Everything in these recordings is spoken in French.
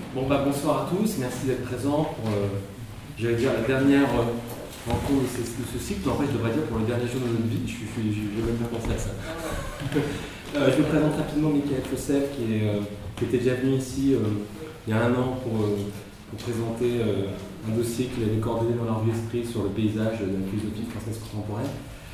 Bonsoir à tous, merci d'être présents pour, j'allais dire, la dernière rencontre de ce cycle. En fait, je devrais dire pour le dernier jour de notre vie, j'ai même pas pensé à ça. Je me présente rapidement Michael Fossef, qui était déjà venu ici il y a un an pour présenter un dossier qu'il avait coordonné dans la revue Esprit sur le paysage de la philosophie française contemporaine.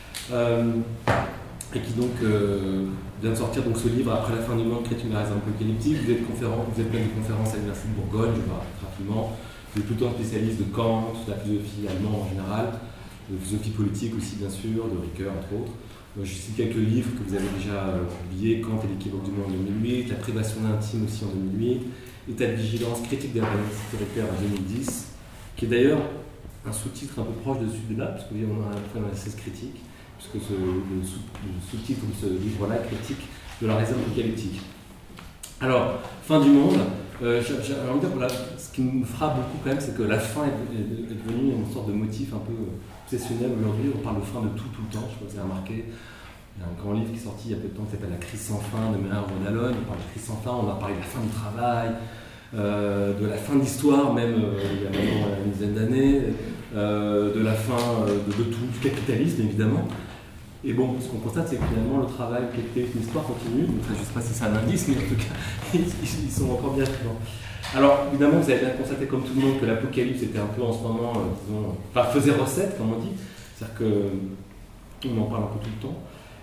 Et qui donc vient de sortir donc, ce livre Après la fin du monde, crée une raison apocalyptique. Vous êtes plein de conférences à l'Université de Bourgogne, je vais rapidement. Vous êtes plutôt un spécialiste de Kant, de la philosophie allemande en général, de philosophie politique aussi bien sûr, de Ricoeur entre autres. Je cite quelques livres que vous avez déjà publiés, Kant et l'équivoque du monde en 2008, La privation d'intime aussi en 2008, État de vigilance, critique des organismes autoritaires en 2010, qui est d'ailleurs un sous-titre un peu proche de celui-là, parce qu'on a un problème assez critique. Puisque le sous-titre de ce livre-là, critique de la raison apocalyptique. Alors, fin du monde, j'ai envie de dire, voilà, ce qui me frappe beaucoup quand même, c'est que la fin est devenue une sorte de motif un peu obsessionnel aujourd'hui. On parle de fin de tout le temps, je sais pas si vous avez remarqué. Il y a un grand livre qui est sorti il y a peu de temps qui s'appelle La crise sans fin de Mérard Rodalone. On parle de crise sans fin, on va parler de la fin du travail, de la fin de l'histoire, même il y a maintenant une dizaine d'années, de la fin de tout, du capitalisme évidemment. Et bon, ce qu'on constate, c'est que finalement le travail, une histoire continue. Donc, je ne sais pas si c'est un indice, mais en tout cas, ils sont encore bien vivants. Alors, évidemment, vous avez bien constaté, comme tout le monde, que l'apocalypse était un peu en ce moment, faisait recette, comme on dit. C'est-à-dire qu'on en parle un peu tout le temps.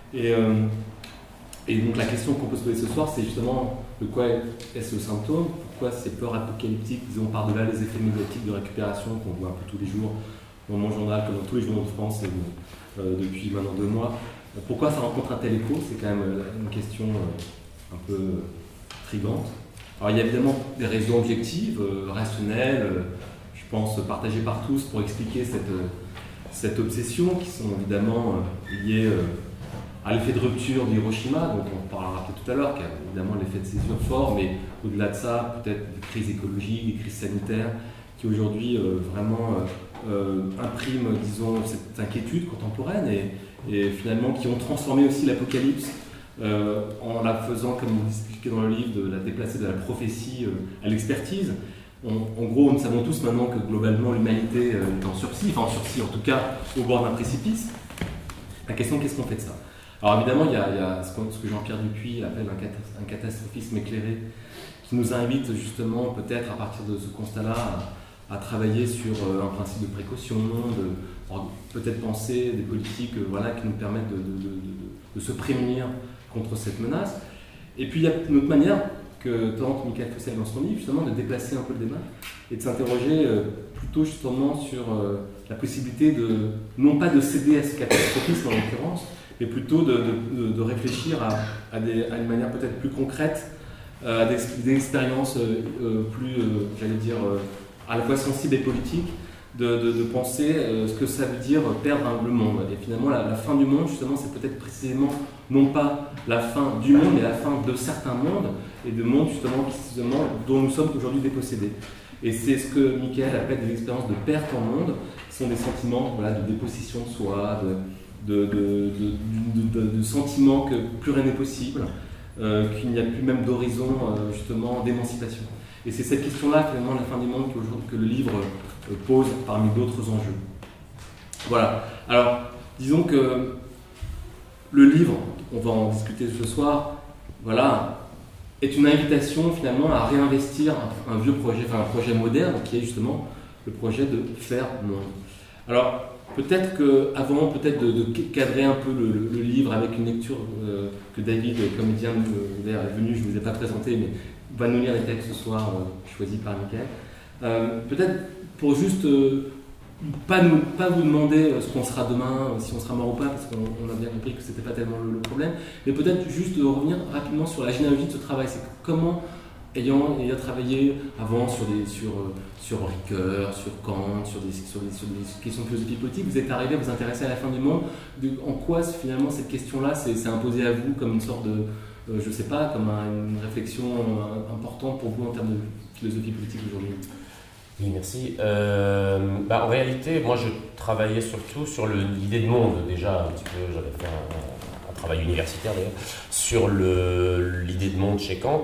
Et donc, la question qu'on peut se poser ce soir, c'est justement de quoi est-ce le symptôme? Pourquoi ces peurs apocalyptiques, disons, par-delà les effets médiatiques de récupération qu'on voit un peu tous les jours dans mon journal, comme dans tous les journaux de France depuis maintenant 2 mois. Pourquoi ça rencontre un tel écho? C'est quand même une question un peu intrigante. Alors il y a évidemment des raisons objectives, rationnelles, je pense partagées par tous pour expliquer cette obsession, qui sont évidemment liées à l'effet de rupture d'Hiroshima, dont on parlera peut-être tout à l'heure, qui a évidemment l'effet de césure fort, mais au-delà de ça, peut-être des crises écologiques, des crises sanitaires, qui aujourd'hui vraiment impriment, disons, cette inquiétude contemporaine et finalement qui ont transformé aussi l'apocalypse en la faisant, comme vous expliquez dans le livre, de la déplacer de la prophétie à l'expertise. En gros, nous savons tous maintenant que globalement l'humanité est en sursis en tout cas au bord d'un précipice. La question, qu'est-ce qu'on fait de ça? Alors évidemment, il y a ce que Jean-Pierre Dupuy appelle un catastrophisme éclairé, qui nous invite justement peut-être à partir de ce constat-là à travailler sur un principe de précaution, peut-être penser des politiques qui nous permettent de se prémunir contre cette menace. Et puis il y a une autre manière que tente Michael Fossef dans son livre, justement, de déplacer un peu le débat et de s'interroger plutôt justement sur la possibilité non pas de céder à ce catastrophisme en l'occurrence, mais plutôt de réfléchir à une manière peut-être plus concrète, à des expériences plus, j'allais dire, à la fois sensible et politique, de penser ce que ça veut dire perdre le monde. Et finalement, la fin du monde, justement, c'est peut-être précisément non pas la fin du monde, mais la fin de certains mondes, et de mondes, justement dont nous sommes aujourd'hui dépossédés. Et c'est ce que Michael appelle des expériences de perte en monde, qui sont des sentiments de dépossession de soi, de sentiments que plus rien n'est possible, qu'il n'y a plus même d'horizon, justement, d'émancipation. Et c'est cette question-là, finalement, la fin du monde, que le livre pose parmi d'autres enjeux. Voilà. Alors, disons que le livre, on va en discuter ce soir, est une invitation, finalement, à réinvestir un vieux projet, un projet moderne, qui est justement le projet de faire monde. Alors, peut-être qu'avant de cadrer un peu le livre avec une lecture que David, comédien, est venu, je ne vous ai pas présenté, mais va nous lire les textes ce soir, choisis par Michael. Peut-être pour juste pas vous demander ce qu'on sera demain, si on sera mort ou pas, parce qu'on a bien compris que ce n'était pas tellement le problème, mais peut-être juste de revenir rapidement sur la généalogie de ce travail. C'est comment, ayant travaillé avant sur Ricoeur, sur Kant, sur des questions de philosophie politique, vous êtes arrivé à vous intéresser à la fin du monde. En quoi finalement cette question-là s'est imposée à vous comme une sorte de, je ne sais pas, comme une réflexion importante pour vous en termes de philosophie politique aujourd'hui? Oui, merci. En réalité, moi je travaillais surtout sur l'idée de monde, déjà un petit peu, j'avais fait un travail universitaire d'ailleurs, sur l'idée de monde chez Kant.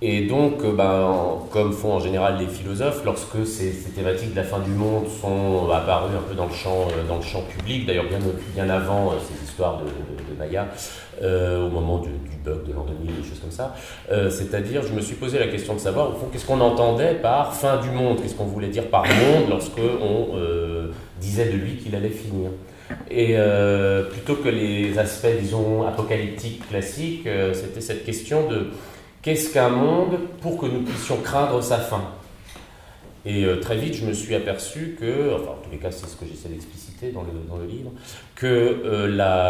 Et donc, comme font en général les philosophes, lorsque ces thématiques de la fin du monde sont apparues un peu dans le champ public, d'ailleurs bien avant ces histoires de Maya, au moment du bug de l'an 2000, des choses comme ça, c'est-à-dire, je me suis posé la question de savoir, au fond, qu'est-ce qu'on entendait par fin du monde, qu'est-ce qu'on voulait dire par monde lorsqu'on disait de lui qu'il allait finir. Et plutôt que les aspects, disons, apocalyptiques classiques, c'était cette question de qu'est-ce qu'un monde pour que nous puissions craindre sa fin. Et très vite, je me suis aperçu que, enfin, en tous les cas, c'est ce que j'essaie d'expliciter dans le livre, que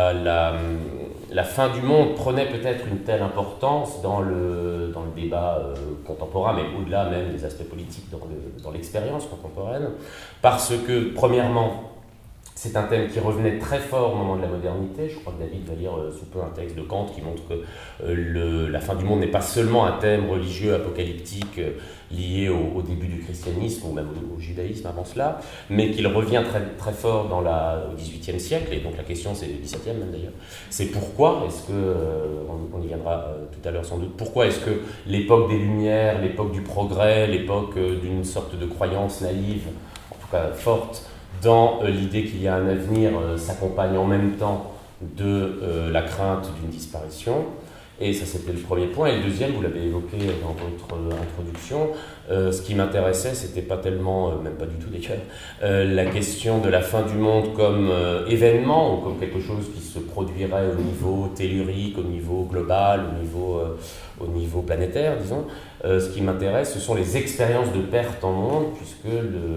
la fin du monde prenait peut-être une telle importance dans le débat contemporain, mais au-delà même des aspects politiques dans l'expérience contemporaine, parce que, premièrement, c'est un thème qui revenait très fort au moment de la modernité. Je crois que David va lire sous peu un texte de Kant qui montre que la fin du monde n'est pas seulement un thème religieux apocalyptique lié au début du christianisme ou même au judaïsme avant cela, mais qu'il revient très, très fort au XVIIIe siècle. Et donc la question, c'est le XVIIe même d'ailleurs. C'est pourquoi est-ce que, on y viendra tout à l'heure sans doute, pourquoi est-ce que l'époque des Lumières, l'époque du progrès, l'époque d'une sorte de croyance naïve, en tout cas forte, dans l'idée qu'il y a un avenir s'accompagne en même temps de la crainte d'une disparition. Et ça, c'était le premier point. Et le deuxième, vous l'avez évoqué dans votre introduction, ce qui m'intéressait, c'était pas tellement, même pas du tout d'ailleurs, la question de la fin du monde comme événement, ou comme quelque chose qui se produirait au niveau tellurique, au niveau global, au niveau planétaire, disons. Ce qui m'intéresse, ce sont les expériences de perte en monde, puisque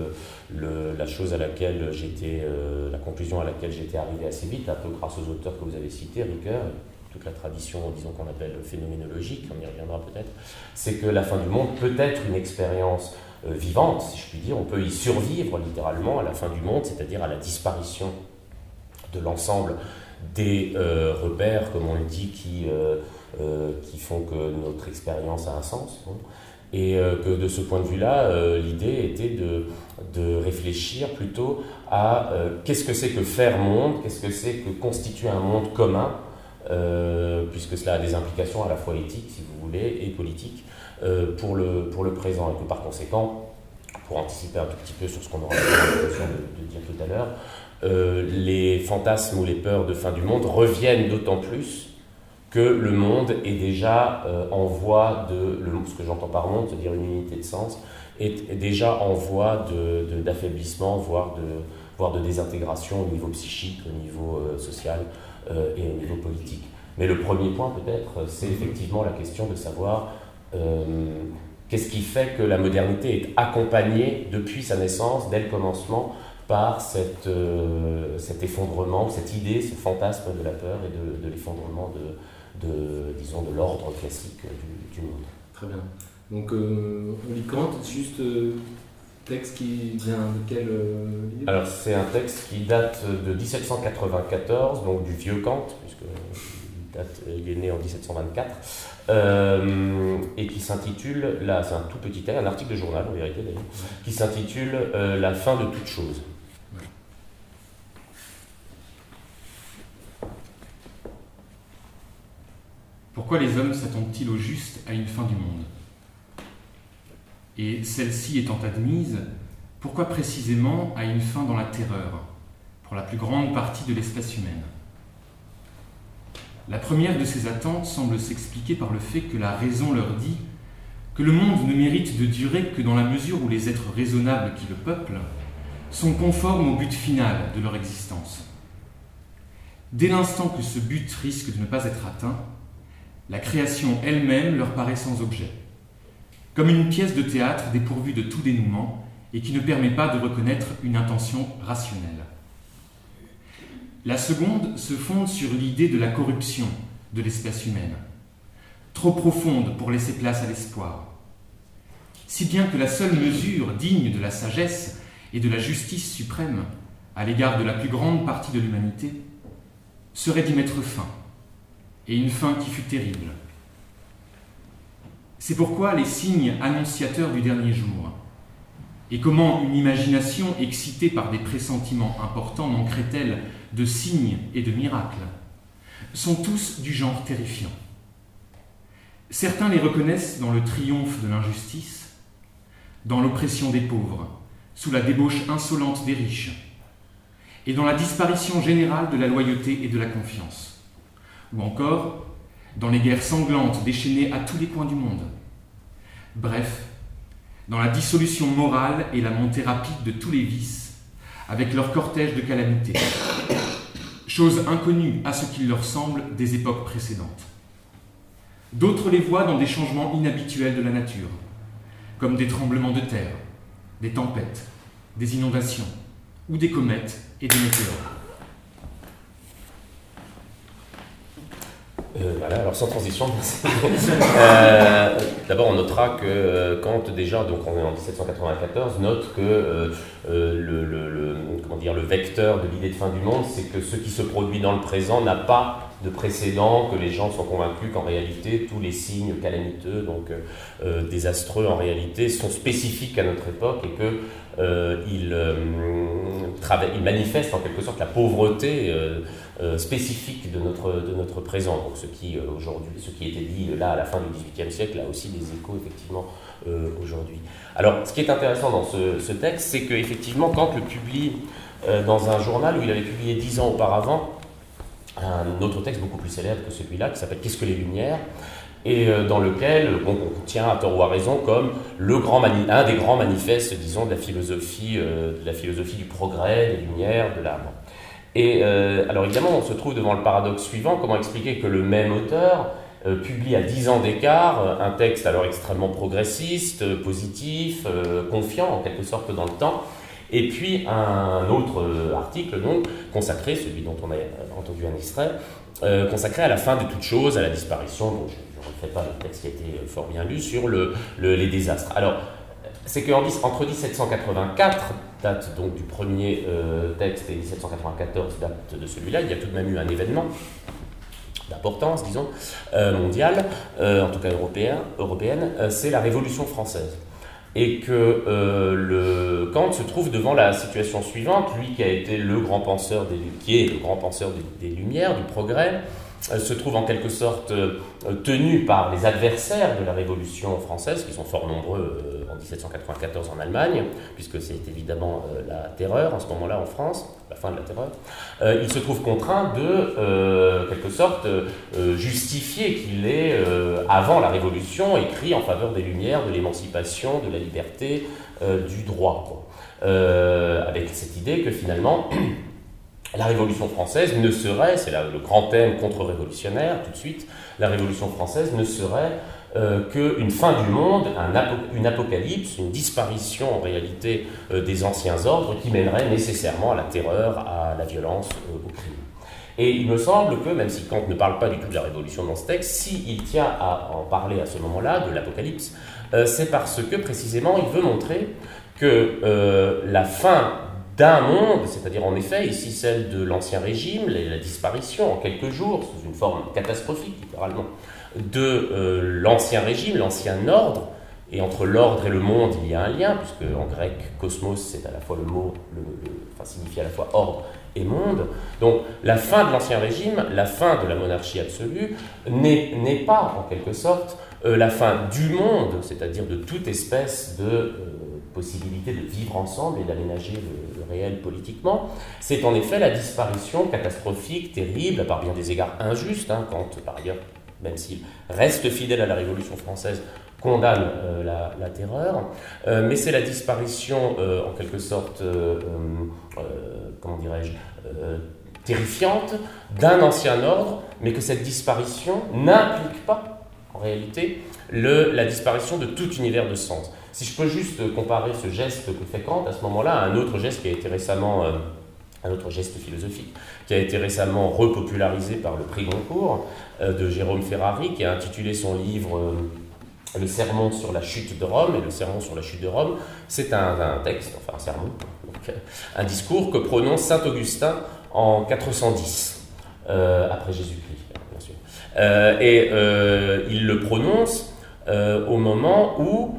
la chose à laquelle la conclusion à laquelle j'étais arrivé assez vite, un peu grâce aux auteurs que vous avez cités, Ricoeur, toute la tradition, disons, qu'on appelle phénoménologique, on y reviendra peut-être, c'est que la fin du monde peut être une expérience vivante, si je puis dire. On peut y survivre littéralement à la fin du monde, c'est-à-dire à la disparition de l'ensemble des repères, comme on le dit, qui font que notre expérience a un sens. Bon. Et que de ce point de vue-là, l'idée était de réfléchir plutôt à qu'est-ce que c'est que faire monde, qu'est-ce que c'est que constituer un monde commun, puisque cela a des implications à la fois éthiques, si vous voulez, et politiques, pour le présent. Et que par conséquent, pour anticiper un tout petit peu sur ce qu'on aura l'occasion de dire tout à l'heure, les fantasmes ou les peurs de fin du monde reviennent d'autant plus que le monde est déjà en voie ce que j'entends par monde, c'est-à-dire une unité de sens, est déjà en voie d'affaiblissement, voire de désintégration au niveau psychique, au niveau social et au niveau politique. Mais le premier point peut-être, c'est effectivement la question de savoir qu'est-ce qui fait que la modernité est accompagnée depuis sa naissance, dès le commencement, par cet effondrement, cette idée, ce fantasme de la peur et de l'effondrement disons, de l'ordre classique du monde. Très bien. Donc, on lit Kant, juste texte qui vient de quel livre ? Alors, c'est un texte qui date de 1794, donc du vieux Kant, puisqu'il est né en 1724, et qui s'intitule, là, c'est un tout petit texte, un article de journal, en vérité d'ailleurs, qui s'intitule « La fin de toute chose ». Pourquoi les hommes s'attendent-ils au juste à une fin du monde ? Et celle-ci étant admise, pourquoi précisément à une fin dans la terreur, pour la plus grande partie de l'espèce humaine ? La première de ces attentes semble s'expliquer par le fait que la raison leur dit que le monde ne mérite de durer que dans la mesure où les êtres raisonnables qui le peuplent sont conformes au but final de leur existence. Dès l'instant que ce but risque de ne pas être atteint, la création elle-même leur paraît sans objet, comme une pièce de théâtre dépourvue de tout dénouement et qui ne permet pas de reconnaître une intention rationnelle. La seconde se fonde sur l'idée de la corruption de l'espèce humaine, trop profonde pour laisser place à l'espoir, si bien que la seule mesure digne de la sagesse et de la justice suprême à l'égard de la plus grande partie de l'humanité serait d'y mettre fin, et une fin qui fut terrible. C'est pourquoi les signes annonciateurs du dernier jour, et comment une imagination excitée par des pressentiments importants manquerait-elle de signes et de miracles, sont tous du genre terrifiant. Certains les reconnaissent dans le triomphe de l'injustice, dans l'oppression des pauvres, sous la débauche insolente des riches, et dans la disparition générale de la loyauté et de la confiance, ou encore dans les guerres sanglantes déchaînées à tous les coins du monde. Bref, dans la dissolution morale et la montée rapide de tous les vices, avec leur cortège de calamités, chose inconnue à ce qu'il leur semble des époques précédentes. D'autres les voient dans des changements inhabituels de la nature, comme des tremblements de terre, des tempêtes, des inondations, ou des comètes et des météores. Voilà, alors sans transition, d'abord on notera que Kant déjà, donc on est en 1794, note que le vecteur de l'idée de fin du monde, c'est que ce qui se produit dans le présent n'a pas de précédent, que les gens sont convaincus qu'en réalité tous les signes calamiteux, donc désastreux en réalité, sont spécifiques à notre époque et que il manifeste en quelque sorte la pauvreté spécifique de notre présent. Donc ce qui était dit là à la fin du XVIIIe siècle a aussi des échos effectivement aujourd'hui. Alors ce qui est intéressant dans ce texte, c'est qu'effectivement Kant le publie dans un journal où il avait publié 10 ans auparavant un autre texte beaucoup plus célèbre que celui-là qui s'appelle « Qu'est-ce que les Lumières ?» et dans lequel on tient à tort ou à raison comme un des grands manifestes, disons, de la philosophie du progrès, des Lumières, de l'âme. Et alors évidemment, on se trouve devant le paradoxe suivant, comment expliquer que le même auteur publie à 10 ans d'écart un texte alors extrêmement progressiste, positif, confiant en quelque sorte dans le temps, et puis un autre article donc, consacré, celui dont on a entendu un extrait, consacré à la fin de toute chose, à la disparition, bon, je ne refais pas le texte qui a été fort bien lu, sur les désastres. Alors, c'est qu'entre 1784, date donc du premier texte, et 1794, date de celui-là, il y a tout de même eu un événement d'importance, disons, mondiale, en tout cas européenne, c'est la Révolution française. Et que Kant se trouve devant la situation suivante, lui qui a été le grand penseur des Lumières, du progrès, se trouve en quelque sorte tenu par les adversaires de la Révolution française, qui sont fort nombreux en 1794 en Allemagne, puisque c'est évidemment la terreur en ce moment-là en France, la fin de la terreur. Il se trouve contraint de, quelque sorte, justifier qu'il est, avant la Révolution, écrit en faveur des Lumières, de l'émancipation, de la liberté, du droit. Avec cette idée que finalement... La Révolution française ne serait, c'est le grand thème contre-révolutionnaire tout de suite, la Révolution française ne serait qu'une fin du monde, une apocalypse, une disparition en réalité des anciens ordres qui mènerait nécessairement à la terreur, à la violence, au crime. Et il me semble que, même si Kant ne parle pas du tout de la Révolution dans ce texte, s'il tient à en parler à ce moment-là, de l'apocalypse, c'est parce que précisément il veut montrer que la fin d'un monde, c'est-à-dire en effet ici celle de l'Ancien Régime, la disparition en quelques jours, sous une forme catastrophique littéralement, de l'Ancien Régime, l'Ancien Ordre, et entre l'ordre et le monde il y a un lien, puisque en grec cosmos c'est à la fois le mot, signifie à la fois ordre et monde. Donc la fin de l'Ancien Régime, la fin de la monarchie absolue, n'est pas en quelque sorte la fin du monde, c'est-à-dire de toute espèce de possibilité de vivre ensemble et d'aménager le réel politiquement. C'est en effet la disparition catastrophique, terrible, à part bien des égards injustes, quand par ailleurs, même s'il reste fidèle à la Révolution française, condamne la terreur, mais c'est la disparition en quelque sorte, comment dirais-je, terrifiante d'un ancien ordre, mais que cette disparition n'implique pas, en réalité, la disparition de tout univers de sens. Si je peux juste comparer ce geste que fait Kant à ce moment-là à un autre geste qui a été récemment, un autre geste philosophique, qui a été récemment repopularisé par le prix Goncourt de Jérôme Ferrari, qui a intitulé son livre Le sermon sur la chute de Rome. Et le sermon sur la chute de Rome, c'est un texte, enfin un sermon, donc, un discours que prononce saint Augustin en 410, après Jésus-Christ, bien sûr. Et il le prononce au moment où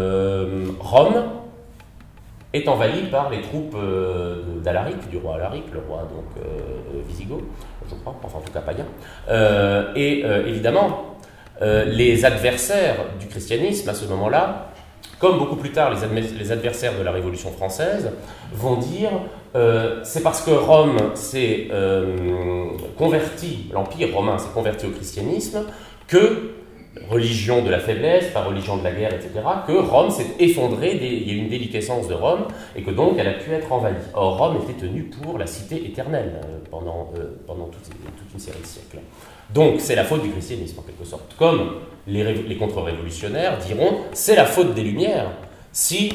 Rome est envahie par les troupes d'Alaric, du roi Alaric, le roi donc wisigoth, je crois, enfin en tout cas païen. Et évidemment, Les adversaires du christianisme, à ce moment-là, comme beaucoup plus tard les adversaires de la Révolution française, vont dire c'est parce que Rome s'est converti, l'Empire romain s'est converti au christianisme, que, religion de la faiblesse, pas religion de la guerre, etc., que Rome s'est effondrée, il y a eu une déliquescence de Rome, et que donc elle a pu être envahie. Or, Rome était tenue pour la cité éternelle pendant toute une série de siècles. Donc, c'est la faute du christianisme, en quelque sorte. Comme les contre-révolutionnaires diront, c'est la faute des Lumières si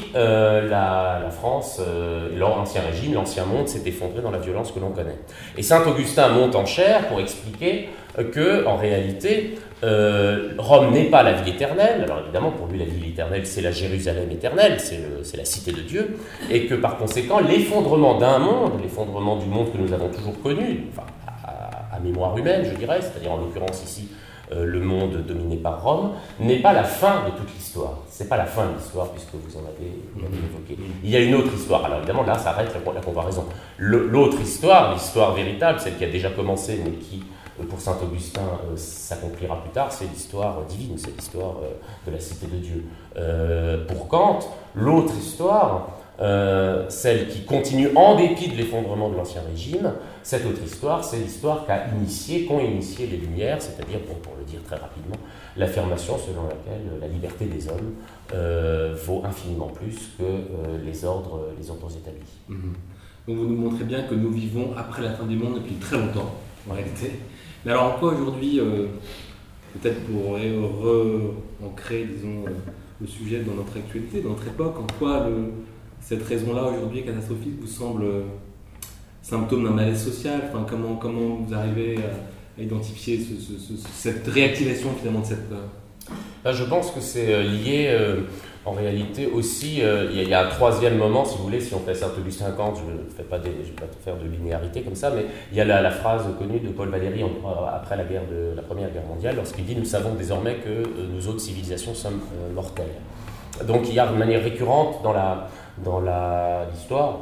la France, l'ancien régime, l'ancien monde s'est effondré dans la violence que l'on connaît. Et Saint-Augustin monte en chaire pour expliquer que, en réalité, Rome n'est pas la ville éternelle. Alors évidemment, pour lui, la ville éternelle, c'est la Jérusalem éternelle, c'est la cité de Dieu, et que par conséquent, l'effondrement d'un monde, l'effondrement du monde que nous avons toujours connu, enfin, à mémoire humaine, je dirais, c'est-à-dire en l'occurrence ici, le monde dominé par Rome, n'est pas la fin de toute l'histoire. C'est pas la fin de l'histoire, puisque vous en avez évoqué. Il y a une autre histoire. Alors évidemment, là, ça arrête la comparaison. L'autre histoire, l'histoire véritable, celle qui a déjà commencé, mais qui, pour Saint-Augustin, s'accomplira plus tard, c'est l'histoire divine, c'est l'histoire de la cité de Dieu. Pour Kant, l'autre histoire, celle qui continue en dépit de l'effondrement de l'Ancien Régime, cette autre histoire, c'est l'histoire qu'ont initié les Lumières, c'est-à-dire, pour le dire très rapidement, l'affirmation selon laquelle la liberté des hommes vaut infiniment plus que les ordres établis. Donc vous nous montrez bien que nous vivons après la fin du monde depuis très longtemps, en réalité. Mais alors en quoi aujourd'hui, peut-être pour ancrer, disons, le sujet dans notre actualité, dans notre époque, en quoi cette raison-là aujourd'hui catastrophique vous semble symptôme d'un malaise social? Enfin, comment vous arrivez à identifier cette réactivation finalement de cette peur? Là, je pense que c'est lié en réalité aussi, il y a un troisième moment, si vous voulez, si on fait Saint-Augustin Kant, je ne vais pas faire de linéarité comme ça, mais il y a la phrase connue de Paul Valéry après la Première Guerre mondiale, lorsqu'il dit « Nous savons désormais que nous autres civilisations sommes mortelles ». Donc il y a de manière récurrente dans l'histoire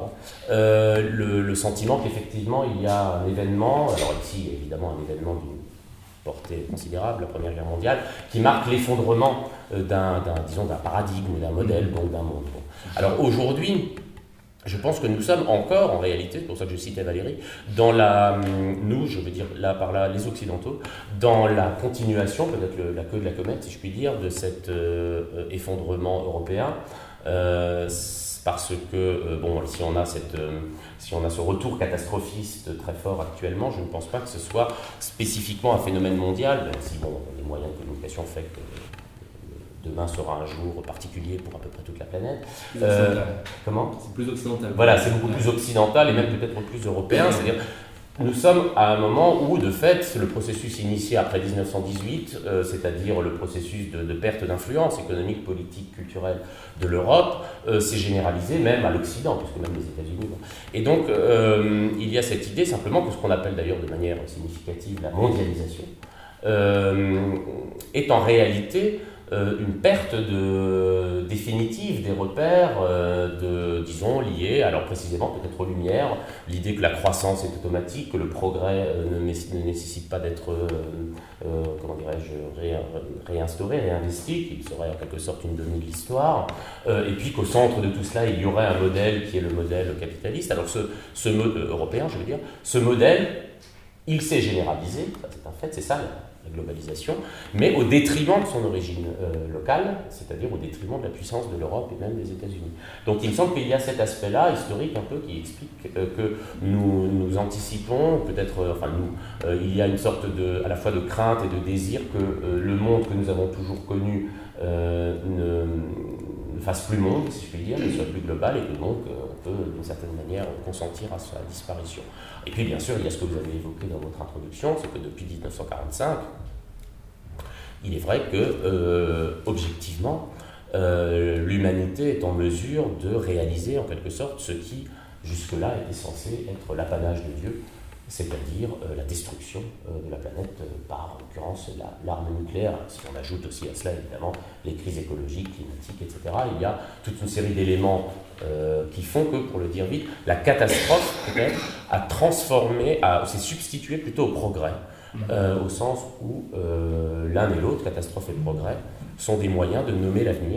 le sentiment qu'effectivement il y a un événement, alors ici évidemment un événement d'une portée considérable, la Première Guerre mondiale, qui marque l'effondrement d'un paradigme, d'un modèle, donc d'un monde. Alors aujourd'hui, je pense que nous sommes encore, en réalité, c'est pour ça que je citais Valéry, les Occidentaux, dans la continuation, peut-être la queue de la comète, si je puis dire, de cet effondrement européen. Parce que, si on a ce retour catastrophiste très fort actuellement, je ne pense pas que ce soit spécifiquement un phénomène mondial, même si les moyens de communication font que demain sera un jour particulier pour à peu près toute la planète. Comment ? C'est plus occidental. Voilà, c'est beaucoup plus occidental et même peut-être plus européen. C'est-à-dire, nous sommes à un moment où, de fait, le processus initié après 1918, c'est-à-dire le processus de perte d'influence économique, politique, culturelle de l'Europe, s'est généralisé même à l'Occident, puisque même les États-Unis. Et donc, il y a cette idée simplement que ce qu'on appelle d'ailleurs de manière significative la mondialisation, est en réalité une perte définitive des repères, liés, alors précisément peut-être aux Lumières, l'idée que la croissance est automatique, que le progrès ne nécessite pas d'être, réinstauré, réinvesti, qu'il serait en quelque sorte une donnée de l'histoire, et puis qu'au centre de tout cela, il y aurait un modèle qui est le modèle capitaliste. Alors ce modèle européen, je veux dire, ce modèle, il s'est généralisé, ça c'est un fait, c'est ça la globalisation, mais au détriment de son origine locale, c'est-à-dire au détriment de la puissance de l'Europe et même des États-Unis. Donc il me semble qu'il y a cet aspect-là historique un peu qui explique que nous anticipons, peut-être, il y a une sorte à la fois de crainte et de désir que le monde que nous avons toujours connu ne fasse plus monde, si je puis dire, ne soit plus global, et que donc on peut d'une certaine manière consentir à sa disparition. Et puis bien sûr, il y a ce que vous avez évoqué dans votre introduction, c'est que depuis 1945, il est vrai que, objectivement, l'humanité est en mesure de réaliser en quelque sorte ce qui, jusque-là, était censé être l'apanage de Dieu, c'est-à-dire la destruction de la planète par, en l'occurrence, l'arme nucléaire. Si on ajoute aussi à cela, évidemment, les crises écologiques, climatiques, etc., il y a toute une série d'éléments qui font que, pour le dire vite, la catastrophe, peut-être, s'est substituée plutôt au progrès. au sens où l'un et l'autre, catastrophe et progrès, sont des moyens de nommer l'avenir,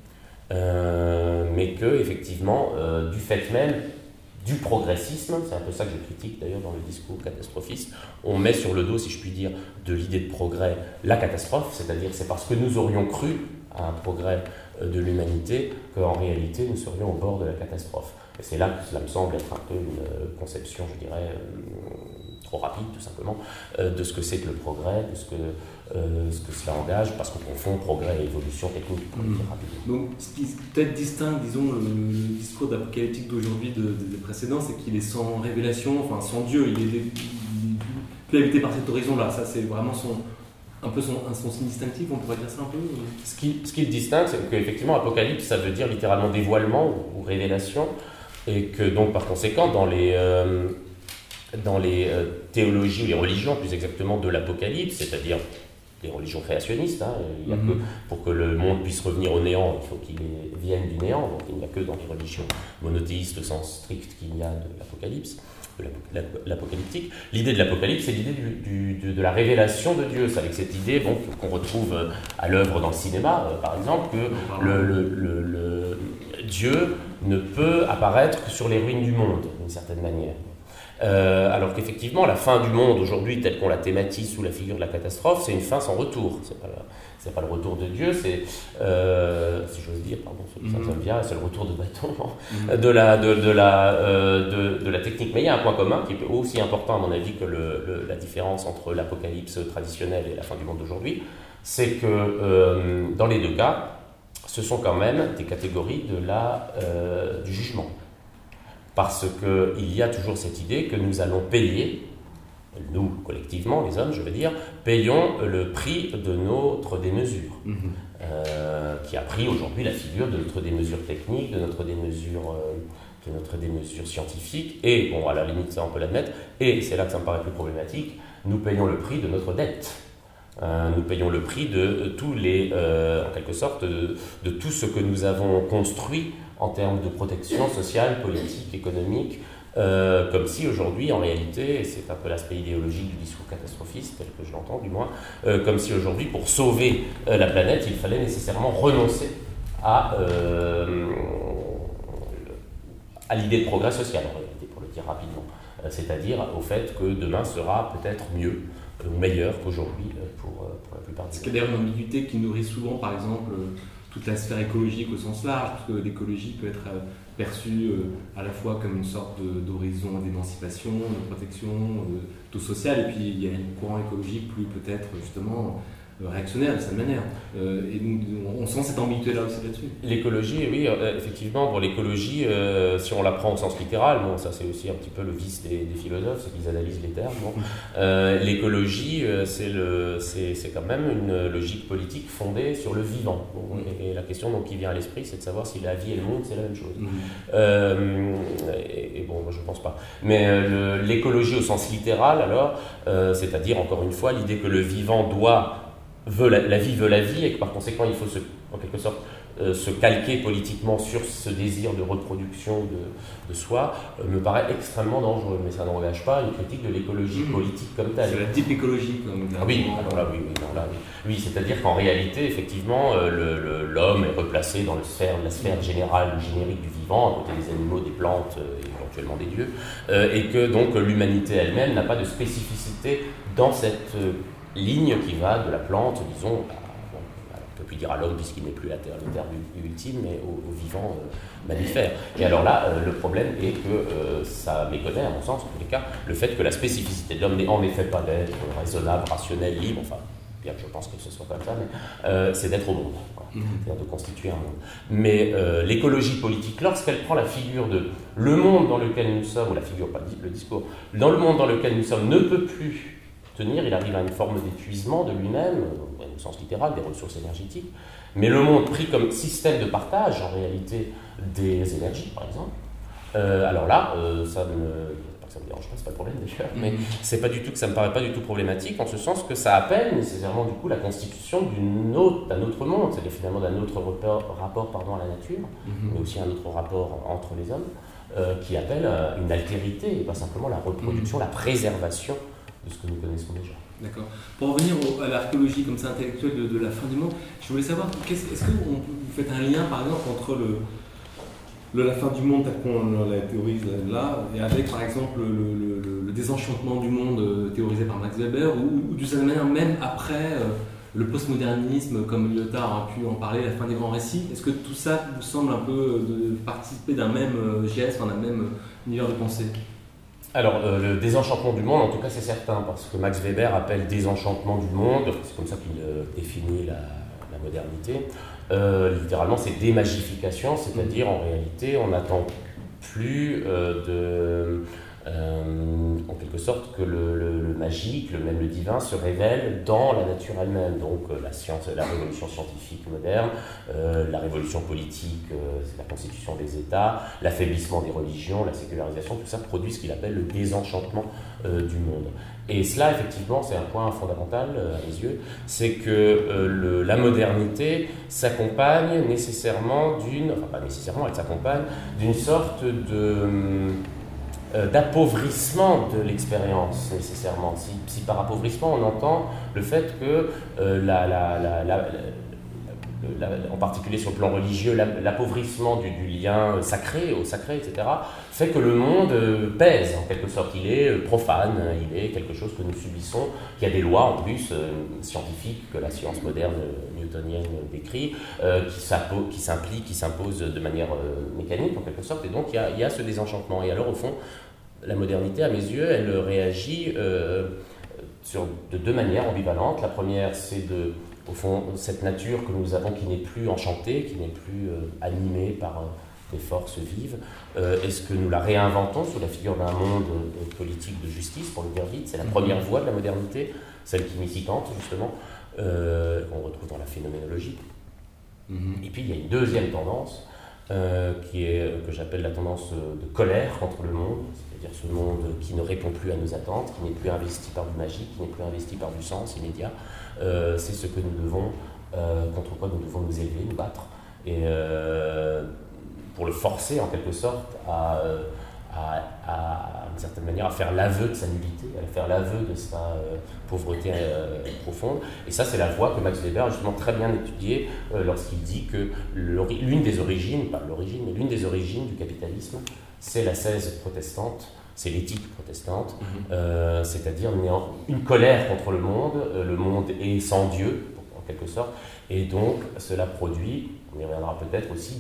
mais que, effectivement, du fait même du progressisme, c'est un peu ça que je critique d'ailleurs dans le discours catastrophiste, on met sur le dos, si je puis dire, de l'idée de progrès la catastrophe, c'est-à-dire c'est parce que nous aurions cru à un progrès de l'humanité qu'en réalité nous serions au bord de la catastrophe. Et c'est là que cela me semble être un peu une conception, je dirais, trop rapide tout simplement, de ce que c'est que le progrès, de ce que cela engage, parce qu'on confond progrès et évolution technique, pour le dire rapidement. Donc ce qui peut-être distingue, disons, le discours apocalyptique d'aujourd'hui des précédents, c'est qu'il est sans révélation, enfin sans Dieu, il est plus habité par cet horizon-là. Ça, c'est vraiment un peu son signe distinctif, on pourrait dire ça un peu. Ce qui le distingue, c'est qu'effectivement, apocalypse, ça veut dire littéralement dévoilement ou révélation, et que donc par conséquent, dans les théologies ou les religions, plus exactement, de l'apocalypse, c'est-à-dire les religions créationnistes, il y a que, pour que le monde puisse revenir au néant, il faut qu'il vienne du néant, donc il n'y a que dans les religions monothéistes au sens strict qu'il y a de l'apocalypse, de l'apocalyptique. L'idée de l'apocalypse, c'est l'idée de la révélation de Dieu. C'est avec cette idée qu'on retrouve à l'œuvre dans le cinéma, par exemple, que le Dieu ne peut apparaître que sur les ruines du monde, d'une certaine manière. Alors qu'effectivement, la fin du monde aujourd'hui, telle qu'on la thématise sous la figure de la catastrophe, c'est une fin sans retour. C'est pas le retour de Dieu, c'est, si j'ose dire, pardon, ça me vient, c'est le retour de bâton de la technique. Mais il y a un point commun qui est aussi important à mon avis que la différence entre l'apocalypse traditionnelle et la fin du monde d'aujourd'hui, c'est que dans les deux cas, ce sont quand même des catégories du jugement. Parce qu'il y a toujours cette idée que nous allons payer, nous collectivement, les hommes, je veux dire, payons le prix de notre démesure, qui a pris aujourd'hui la figure de notre démesure technique, de notre démesure scientifique, et, bon, à la limite, ça on peut l'admettre, et c'est là que ça me paraît plus problématique, nous payons le prix de notre dette. Nous payons le prix de tous en quelque sorte, de tout ce que nous avons construit en termes de protection sociale, politique, économique, comme si aujourd'hui, en réalité, et c'est un peu l'aspect idéologique du discours catastrophiste, tel que je l'entends du moins, comme si aujourd'hui, pour sauver la planète, il fallait nécessairement renoncer à l'idée de progrès social, en réalité, pour le dire rapidement. C'est-à-dire au fait que demain sera peut-être mieux, ou meilleur qu'aujourd'hui pour la plupart des gens. C'est d'ailleurs une ambiguïté qui nourrit souvent, par exemple, toute la sphère écologique au sens large, parce que l'écologie peut être perçue à la fois comme une sorte d'horizon d'émancipation, de protection, de social, et puis il y a un courant écologique plus peut-être justement réactionnaire de cette manière. Et on sent cette ambiguïté-là aussi là-dessus. L'écologie, oui, effectivement, pour l'écologie, si on la prend au sens littéral, bon, ça c'est aussi un petit peu le vice des philosophes, c'est qu'ils analysent les termes. Bon. L'écologie, c'est quand même une logique politique fondée sur le vivant. Bon, et la question donc, qui vient à l'esprit, c'est de savoir si la vie et le monde, c'est la même chose. Et bon, moi je ne pense pas. Mais l'écologie au sens littéral, alors, c'est-à-dire, encore une fois, l'idée que le vivant la vie veut la vie, et que par conséquent il faut en quelque sorte se calquer politiquement sur ce désir de reproduction de soi, me paraît extrêmement dangereux. Mais ça n'engage pas une critique de l'écologie politique comme telle. C'est la type écologie comme ah oui, alors là, oui, c'est-à-dire qu'en réalité, effectivement, l'homme est replacé dans la sphère générale, générique du vivant, à côté des animaux, des plantes, et éventuellement des dieux, et que donc l'humanité elle-même n'a pas de spécificité dans cette ligne qui va de la plante, disons, on ne peut plus dire à l'homme puisqu'il n'est plus le terme ultime, mais au vivant mammifère. Et alors là, le problème est que ça méconnaît, à mon sens, en tous les cas, le fait que la spécificité de l'homme n'est en effet pas d'être raisonnable, rationnel, libre, enfin, bien que je pense que ce soit comme ça, mais c'est d'être au monde, c'est-à-dire de constituer un monde. Mais l'écologie politique, lorsqu'elle prend la figure de le monde dans lequel nous sommes, ou la figure, pas le discours, dans le monde dans lequel nous sommes ne peut plus tenir, il arrive à une forme d'épuisement de lui-même, au sens littéral, des ressources énergétiques, mais le monde pris comme système de partage, en réalité, des énergies, par exemple, alors là, ça me dérange pas, c'est pas le problème d'ailleurs, mais c'est pas du tout que ça me paraît pas du tout problématique, en ce sens que ça appelle nécessairement du coup la constitution d'un autre monde, c'est-à-dire finalement d'un autre rapport à la nature, mais aussi un autre rapport entre les hommes, qui appelle une altérité, et pas simplement la reproduction, la préservation de ce que nous connaissons déjà. D'accord. Pour revenir à l'archéologie comme ça intellectuelle de la fin du monde, je voulais savoir, est-ce que vous faites un lien par exemple entre la fin du monde telle qu'on la théorise là, et avec par exemple le désenchantement du monde théorisé par Max Weber, ou d'une certaine manière même après le postmodernisme comme Lyotard a pu en parler, la fin des grands récits. Est-ce que tout ça vous semble un peu participer d'un même geste, d'un même univers de pensée? Alors, le désenchantement du monde, en tout cas, c'est certain, parce que Max Weber appelle désenchantement du monde, c'est comme ça qu'il définit la modernité. Littéralement, c'est démagification, c'est-à-dire en réalité, on n'attend plus en quelque sorte que le magique, même le divin, se révèle dans la nature elle-même. Donc la science, la révolution scientifique moderne, la révolution politique, c'est la constitution des États, l'affaiblissement des religions, la sécularisation, tout ça produit ce qu'il appelle le désenchantement du monde. Et cela, effectivement, c'est un point fondamental à mes yeux, c'est que la modernité s'accompagne nécessairement pas nécessairement, elle s'accompagne d'une sorte d'appauvrissement de l'expérience, nécessairement. Si par appauvrissement, on entend le fait que, en particulier sur le plan religieux, l'appauvrissement du lien sacré, au sacré, etc., fait que le monde pèse, en quelque sorte. Il est profane, il est quelque chose que nous subissons, qui a des lois, en plus, scientifiques, que la science moderne newtonienne décrit, qui s'imposent de manière mécanique, en quelque sorte, et donc il y a ce désenchantement. Et alors, au fond, la modernité, à mes yeux, elle réagit de deux manières ambivalentes. La première, c'est au fond, cette nature que nous avons qui n'est plus enchantée, qui n'est plus animée par des forces vives. Est-ce que nous la réinventons sous la figure d'un monde politique de justice, pour le dire vite? C'est la première voie de la modernité, celle qui m'y s'y tente, justement, qu'on retrouve dans la phénoménologie. Et puis, il y a une deuxième tendance, que j'appelle la tendance de colère contre le monde, c'est-à-dire ce monde qui ne répond plus à nos attentes, qui n'est plus investi par du magique, qui n'est plus investi par du sens immédiat. C'est ce que nous devons, contre quoi nous devons nous élever, nous battre, et pour le forcer en quelque sorte à d'une certaine manière à faire l'aveu de sa nullité, à faire l'aveu de sa pauvreté profonde. Et ça, c'est la voie que Max Weber a justement très bien étudiée lorsqu'il dit que l'une des origines, pas l'origine, mais l'une des origines du capitalisme, c'est l'ascèse protestante, c'est l'éthique protestante, c'est-à-dire une colère contre le monde est sans Dieu, en quelque sorte, et donc cela produit, on y reviendra peut-être aussi,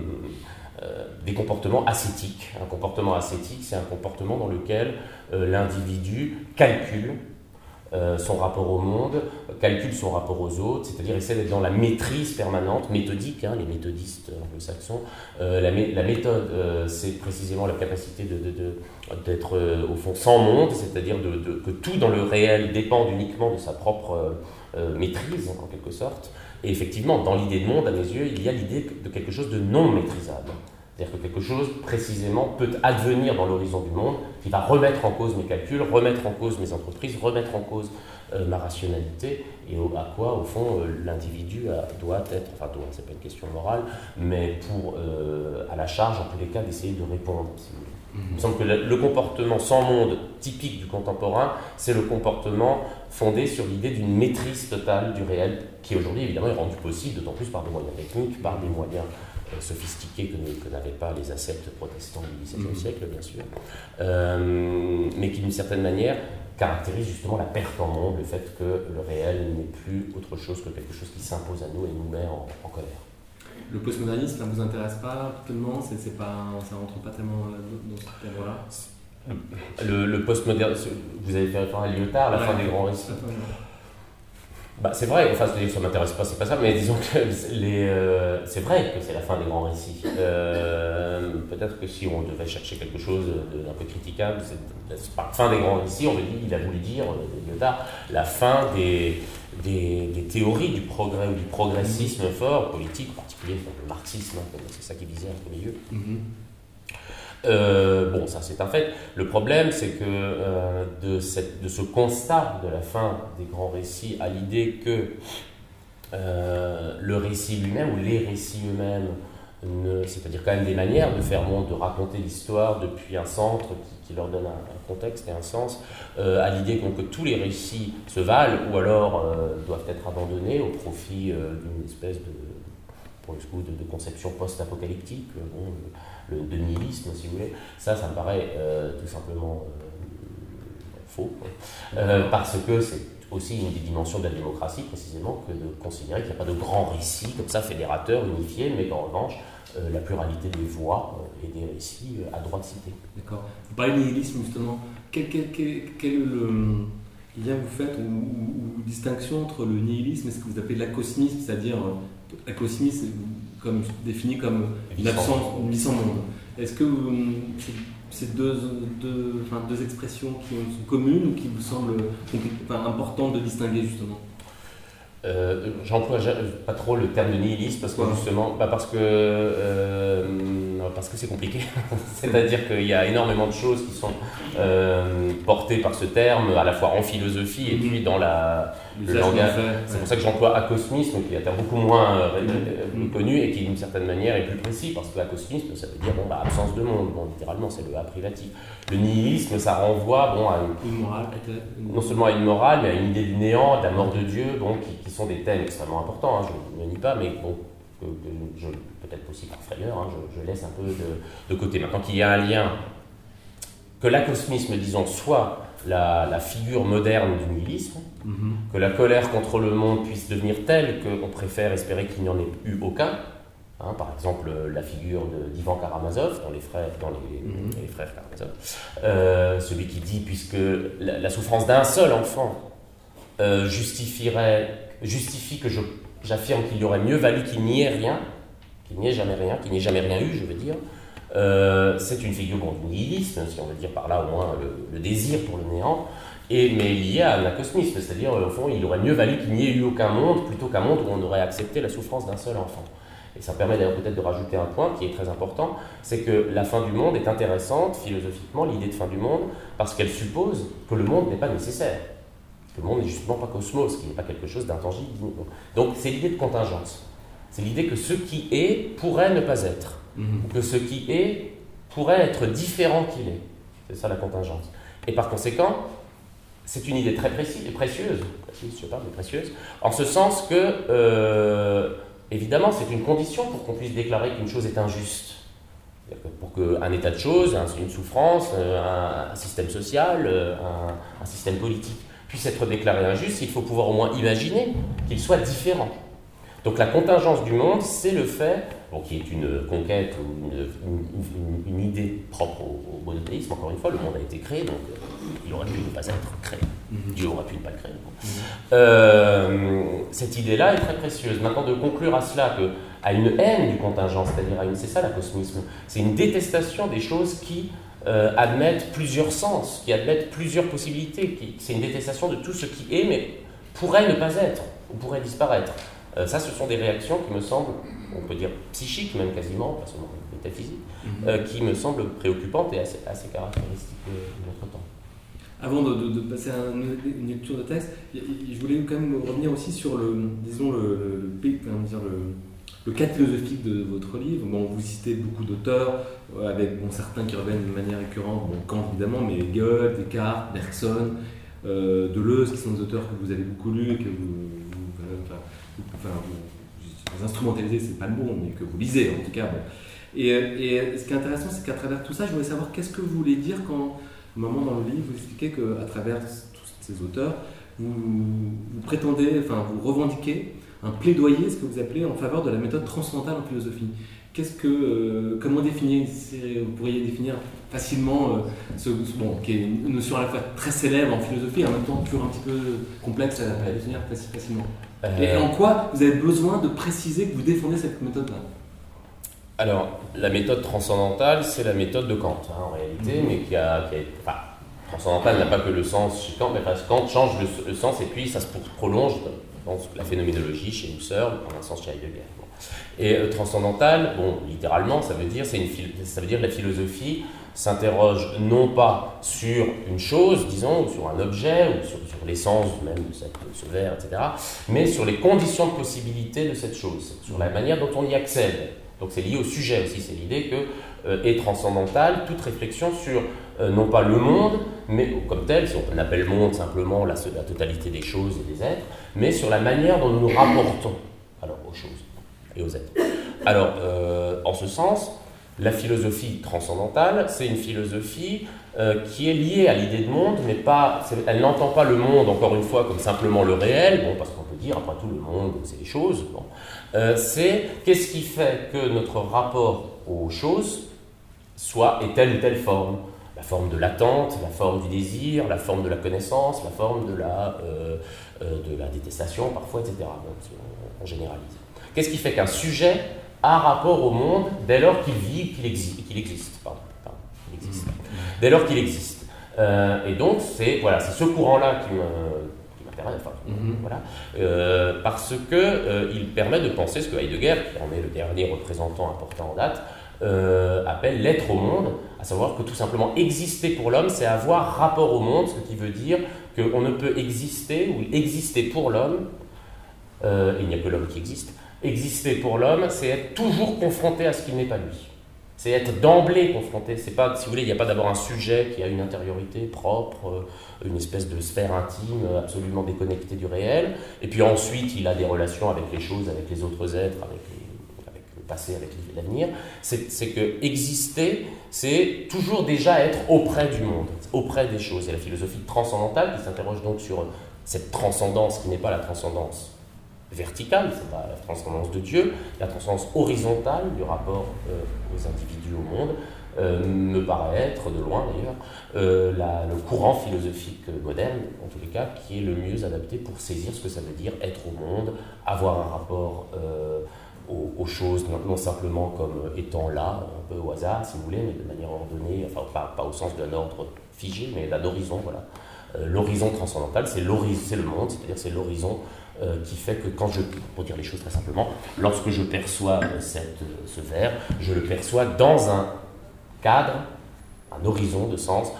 des comportements ascétiques. Un comportement ascétique, c'est un comportement dans lequel l'individu calcule son rapport au monde, calcule son rapport aux autres, c'est-à-dire essaie d'être dans la maîtrise permanente, méthodique, les méthodistes anglo-saxons. La méthode, c'est précisément la capacité d'être au fond sans monde, c'est-à-dire que tout dans le réel dépend uniquement de sa propre maîtrise, en quelque sorte. Et effectivement, dans l'idée de monde, à mes yeux, il y a l'idée de quelque chose de non maîtrisable. C'est-à-dire que quelque chose, précisément, peut advenir dans l'horizon du monde qui va remettre en cause mes calculs, remettre en cause mes entreprises, remettre en cause ma rationalité, et à quoi, au fond, l'individu doit être, c'est pas une question morale, mais à la charge, en tous les cas, d'essayer de répondre, si vous voulez. Il me semble que le comportement sans monde typique du contemporain, c'est le comportement fondé sur l'idée d'une maîtrise totale du réel, qui aujourd'hui, évidemment, est rendu possible, d'autant plus par des moyens techniques, par des moyens sophistiqués que n'avaient pas les ascètes protestants du XVIIe siècle, bien sûr, mais qui, d'une certaine manière, caractérise justement la perte en monde, le fait que le réel n'est plus autre chose que quelque chose qui s'impose à nous et nous met en colère. Le postmodernisme, ça ne vous intéresse pas tellement, ça ne rentre pas tellement dans ce thème-là? Le postmodernisme, vous avez fait référence à Lyotard, la fin des grands récits. C'est vrai, ça ne m'intéresse pas, c'est pas ça, mais disons que c'est vrai que c'est la fin des grands récits. Peut-être que si on devait chercher quelque chose d'un peu critiquable, c'est pas la fin des grands récits, il a voulu dire, Lyotard, la fin des théories du progrès ou du progressisme fort, politique, en particulier le marxisme, c'est ça qui visait en premier lieu. Ça c'est un fait. Le problème, c'est que de ce constat de la fin des grands récits à l'idée que le récit lui-même ou les récits eux-mêmes c'est-à-dire quand même des manières de faire monde, de raconter l'histoire depuis un centre qui leur donne un contexte et un sens, à l'idée que tous les récits se valent ou alors doivent être abandonnés au profit d'une espèce de conception post-apocalyptique, de nihilisme si vous voulez. Ça me paraît tout simplement faux, parce que c'est aussi une des dimensions de la démocratie, précisément, que de considérer qu'il n'y a pas de grand récit, comme ça, fédérateur, unifié, mais qu'en revanche, la pluralité des voix et des récits a droit de citer. D'accord. Vous parlez de nihilisme, justement. Quel est le lien que vous faites ou distinction entre le nihilisme et ce que vous appelez l'acosmisme, c'est-à-dire l'acosmisme comme défini comme une vie sans monde. Est-ce que c'est deux expressions qui sont communes ou qui vous semblent importantes de distinguer justement? J'emploie pas trop le terme de nihilisme parce que justement, parce que c'est compliqué. C'est-à-dire qu'il y a énormément de choses qui sont portées par ce terme, à la fois en philosophie et puis dans le langage. C'est pour ça que j'emploie acosmisme, qui est un terme beaucoup moins connu et qui d'une certaine manière est plus précis, parce que acosmisme, ça veut dire absence de monde, littéralement c'est le A privatif. Le nihilisme, ça renvoie à une morale, non seulement à une morale, mais à une idée du néant, de la mort de Dieu, qui sont des thèmes extrêmement importants, je ne nie pas, mais peut-être aussi par frayeur, je laisse un peu de côté. Maintenant qu'il y a un lien, que l'acosmisme, disons, soit la figure moderne du nihilisme, que la colère contre le monde puisse devenir telle qu'on préfère espérer qu'il n'y en ait eu aucun. Par exemple, la figure d'Ivan Karamazov dans les frères Karamazov, celui qui dit, puisque la souffrance d'un seul enfant justifie que j'affirme qu'il y aurait mieux valu qu'il n'y ait rien, qu'il n'y ait jamais rien eu, je veux dire. C'est une figure du nihilisme, si on veut dire par là au moins le désir pour le néant, mais lié à l'acosmisme, c'est-à-dire au fond il aurait mieux valu qu'il n'y ait eu aucun monde plutôt qu'un monde où on aurait accepté la souffrance d'un seul enfant. Et ça permet d'ailleurs peut-être de rajouter un point qui est très important, c'est que la fin du monde est intéressante philosophiquement, l'idée de fin du monde, parce qu'elle suppose que le monde n'est pas nécessaire. Le monde n'est justement pas cosmos, qui n'est pas quelque chose d'intangible. Donc c'est l'idée de contingence. C'est l'idée que ce qui est pourrait ne pas être. Que ce qui est pourrait être différent qu'il est. C'est ça la contingence. Et par conséquent, c'est une idée très précieuse, en ce sens que, évidemment, c'est une condition pour qu'on puisse déclarer qu'une chose est injuste. Pour qu'un état de choses, une souffrance, un système social, un système politique puisse être déclaré injuste, il faut pouvoir au moins imaginer qu'il soit différent. Donc la contingence du monde, c'est le fait, qui est une conquête ou une idée propre au monothéisme, encore une fois, le monde a été créé, donc il aurait pu ne pas être créé. Dieu aurait pu ne pas le créer. Cette idée-là est très précieuse. Maintenant, de conclure à cela qu'à une haine du contingent, c'est-à-dire c'est ça l'acosmisme, c'est une détestation des choses qui admettent plusieurs sens, qui admettent plusieurs possibilités, c'est une détestation de tout ce qui est, mais pourrait ne pas être, ou pourrait disparaître. Ça, ce sont des réactions qui me semblent, on peut dire psychiques même quasiment, pas seulement métaphysiques, qui me semblent préoccupantes et assez caractéristiques de notre temps. Avant de passer à une lecture de texte, je voulais quand même revenir aussi sur le cadre philosophique de votre livre. Vous citez beaucoup d'auteurs, avec certains qui reviennent de manière récurrente, Kant évidemment, mais Hegel, Descartes, Bergson, Deleuze, qui sont des auteurs que vous avez beaucoup lus et que vous instrumentalisez, c'est pas le mot, mais que vous lisez en tout cas. Et ce qui est intéressant, c'est qu'à travers tout ça, je voulais savoir qu'est-ce que vous voulez dire quand, à un moment dans le livre, vous expliquez qu'à travers tous ces auteurs, vous prétendez, vous revendiquez un plaidoyer, ce que vous appelez, en faveur de la méthode transcendantale en philosophie. Comment définir, vous pourriez définir facilement qui est une notion à la fois très célèbre en philosophie et en même temps toujours un petit peu complexe à définir facilement. Et en quoi vous avez besoin de préciser que vous défendez cette méthode-là? Alors, la méthode transcendantale, c'est la méthode de Kant, en réalité, mais transcendantale n'a pas que le sens chez Kant, mais Kant change le sens et puis ça se prolonge dans la phénoménologie chez Husserl, en un sens chez Heidegger. Et transcendantal, littéralement, ça veut dire que la philosophie s'interroge non pas sur une chose, disons, ou sur un objet, ou sur l'essence même de ce verre, etc., mais sur les conditions de possibilité de cette chose, sur la manière dont on y accède. Donc c'est lié au sujet aussi, c'est l'idée que est transcendantale toute réflexion sur non pas le monde, mais comme tel, si on appelle monde simplement la totalité des choses et des êtres, mais sur la manière dont nous nous rapportons alors aux choses et aux êtres. Alors, en ce sens, la philosophie transcendantale, c'est une philosophie qui est liée à l'idée de monde, mais elle n'entend pas le monde, encore une fois, comme simplement le réel, bon, parce qu'on peut dire, après tout, le monde, c'est les choses. Bon. C'est qu'est-ce qui fait que notre rapport aux choses ait telle ou telle forme. La forme de l'attente, la forme du désir, la forme de la connaissance, la forme de la détestation, parfois, etc. Donc, on généralise. Qu'est-ce qui fait qu'un sujet a rapport au monde dès lors qu'il vit, qu'il existe. Dès lors qu'il existe. Et donc, c'est ce courant-là qui m'intéresse, parce qu'il permet de penser ce que Heidegger, qui en est le dernier représentant important en date, appelle l'être au monde, à savoir que tout simplement exister pour l'homme, c'est avoir rapport au monde, ce qui veut dire qu'on ne peut exister ou exister pour l'homme, il n'y a que l'homme qui existe. Exister pour l'homme, c'est être toujours confronté à ce qui n'est pas lui. C'est être d'emblée confronté. C'est pas, si vous voulez, il n'y a pas d'abord un sujet qui a une intériorité propre, une espèce de sphère intime absolument déconnectée du réel. Et puis ensuite, il a des relations avec les choses, avec les autres êtres, avec le passé, avec l'avenir. C'est que exister, c'est toujours déjà être auprès du monde, auprès des choses. Et la philosophie transcendantale qui s'interroge donc sur cette transcendance qui n'est pas la transcendance verticale, c'est pas la transcendance de Dieu, la transcendance horizontale du rapport aux individus au monde, me paraît être, de loin d'ailleurs, le courant philosophique moderne, en tous les cas, qui est le mieux adapté pour saisir ce que ça veut dire être au monde, avoir un rapport aux choses, non simplement comme étant là, un peu au hasard, si vous voulez, mais de manière ordonnée, enfin pas au sens d'un ordre figé, mais d'un horizon, voilà. L'horizon transcendantal, c'est le monde, c'est-à-dire c'est l'horizon qui fait que pour dire les choses très simplement, lorsque je perçois ce verre, je le perçois dans un cadre, un horizon de sens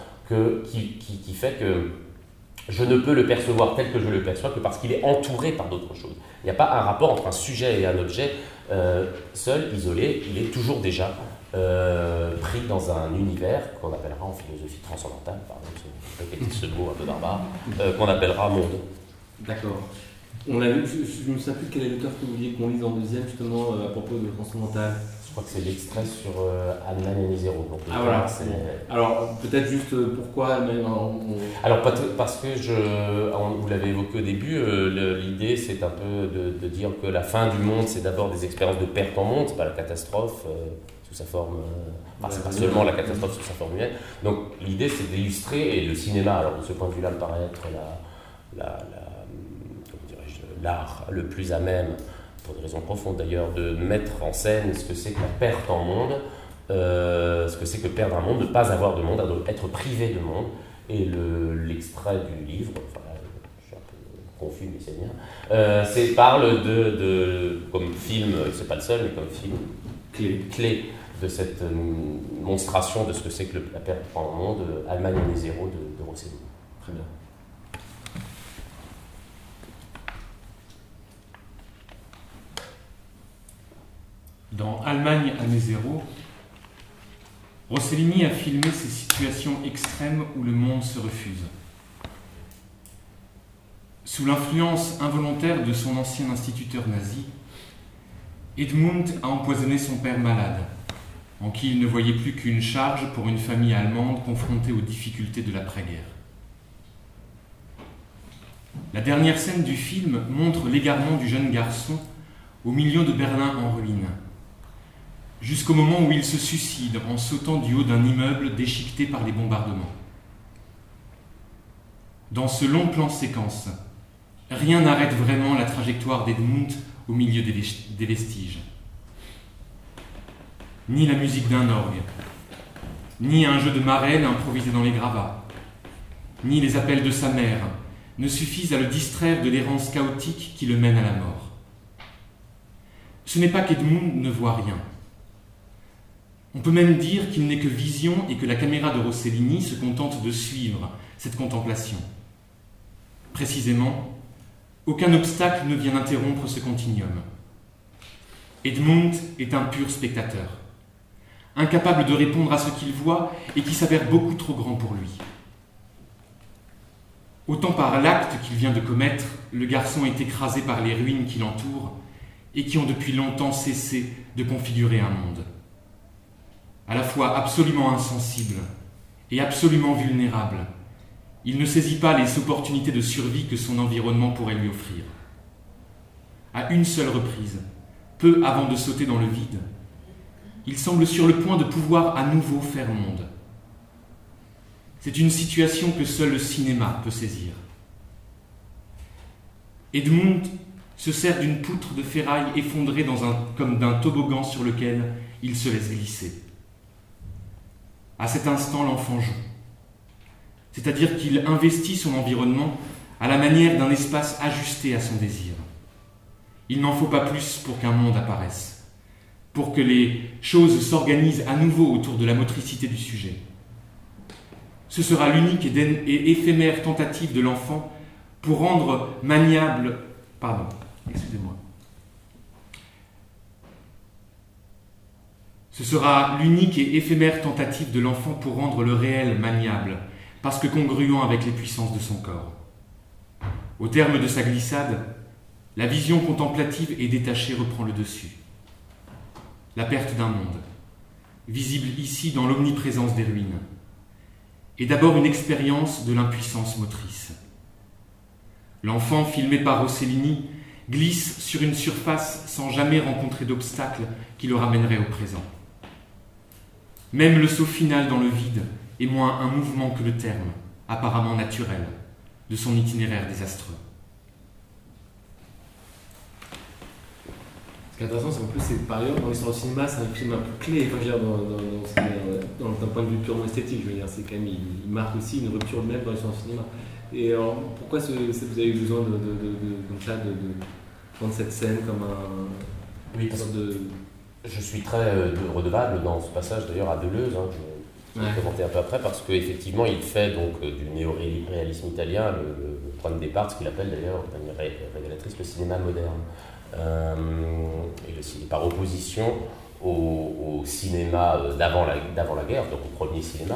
qui fait que je ne peux le percevoir tel que je le perçois que parce qu'il est entouré par d'autres choses. Il n'y a pas un rapport entre un sujet et un objet seul, isolé, il est toujours déjà pris dans un univers qu'on appellera en philosophie transcendantale, pardon, répéter ce mot un peu barbare, qu'on appellera monde. D'accord. On a vu, je ne me souviens plus quel est l'auteur que vous vouliez qu'on lise en deuxième, justement, à propos de transcendantal. Je crois que c'est l'extrait sur Alman et Misero. Voilà. Alors, peut-être juste pourquoi Alman Alors, parce que vous l'avez évoqué au début, l'idée c'est un peu de dire que la fin du monde, c'est d'abord des expériences de perte en monde, c'est pas la catastrophe sous sa forme. C'est pas seulement la catastrophe sous sa forme humaine. Donc, l'idée c'est d'illustrer, et le cinéma, alors de ce point de vue-là, me paraît être l'art le plus à même, pour des raisons profondes d'ailleurs, de mettre en scène ce que c'est que la perte en monde, ce que c'est que perdre un monde, ne pas avoir de monde, être privé de monde. Et l'extrait du livre, enfin, je suis un peu confus, mais c'est bien, parle comme film, c'est pas le seul, mais comme film clé de cette monstration de ce que c'est que la perte en monde, Alman et Misero de Rossellini. Très bien. Dans Allemagne année zéro, Rossellini a filmé ces situations extrêmes où le monde se refuse. Sous l'influence involontaire de son ancien instituteur nazi, Edmund a empoisonné son père malade, en qui il ne voyait plus qu'une charge pour une famille allemande confrontée aux difficultés de l'après-guerre. La dernière scène du film montre l'égarement du jeune garçon au milieu de Berlin en ruine, jusqu'au moment où il se suicide en sautant du haut d'un immeuble déchiqueté par les bombardements. Dans ce long plan séquence, rien n'arrête vraiment la trajectoire d'Edmund au milieu des vestiges. Ni la musique d'un orgue, ni un jeu de marelle improvisé dans les gravats, ni les appels de sa mère ne suffisent à le distraire de l'errance chaotique qui le mène à la mort. Ce n'est pas qu'Edmund ne voit rien. On peut même dire qu'il n'est que vision et que la caméra de Rossellini se contente de suivre cette contemplation. Précisément, aucun obstacle ne vient interrompre ce continuum. Edmund est un pur spectateur, incapable de répondre à ce qu'il voit et qui s'avère beaucoup trop grand pour lui. Autant par l'acte qu'il vient de commettre, le garçon est écrasé par les ruines qui l'entourent et qui ont depuis longtemps cessé de configurer un monde. À la fois absolument insensible et absolument vulnérable, il ne saisit pas les opportunités de survie que son environnement pourrait lui offrir. À une seule reprise, peu avant de sauter dans le vide, il semble sur le point de pouvoir à nouveau faire monde. C'est une situation que seul le cinéma peut saisir. Edmund se sert d'une poutre de ferraille effondrée comme d'un toboggan sur lequel il se laisse glisser. À cet instant, l'enfant joue. C'est-à-dire qu'il investit son environnement à la manière d'un espace ajusté à son désir. Il n'en faut pas plus pour qu'un monde apparaisse, pour que les choses s'organisent à nouveau autour de la motricité du sujet. Ce sera l'unique et éphémère tentative de l'enfant pour rendre maniable... Pardon, excusez-moi. Ce sera l'unique et éphémère tentative de l'enfant pour rendre le réel maniable, parce que congruent avec les puissances de son corps. Au terme de sa glissade, la vision contemplative et détachée reprend le dessus. La perte d'un monde, visible ici dans l'omniprésence des ruines, est d'abord une expérience de l'impuissance motrice. L'enfant, filmé par Rossellini, glisse sur une surface sans jamais rencontrer d'obstacle qui le ramènerait au présent. Même le saut final dans le vide est moins un mouvement que le terme, apparemment naturel, de son itinéraire désastreux. Ce qui est intéressant, c'est qu'en plus, par ailleurs, dans l'histoire du cinéma, c'est un film un peu clé, enfin, je veux dire, d'un point de vue purement esthétique, je veux dire, c'est quand même, il marque aussi une rupture même dans l'histoire du cinéma. Et alors, pourquoi vous avez eu besoin de prendre cette scène comme un... Oui, parce que je suis très redevable dans ce passage d'ailleurs à Deleuze, je vais commenter un peu après, parce qu'effectivement il fait donc du néo-réalisme italien le point de départ, ce qu'il appelle d'ailleurs de manière révélatrice le cinéma moderne. Et par opposition au cinéma d'avant la guerre, donc au premier cinéma,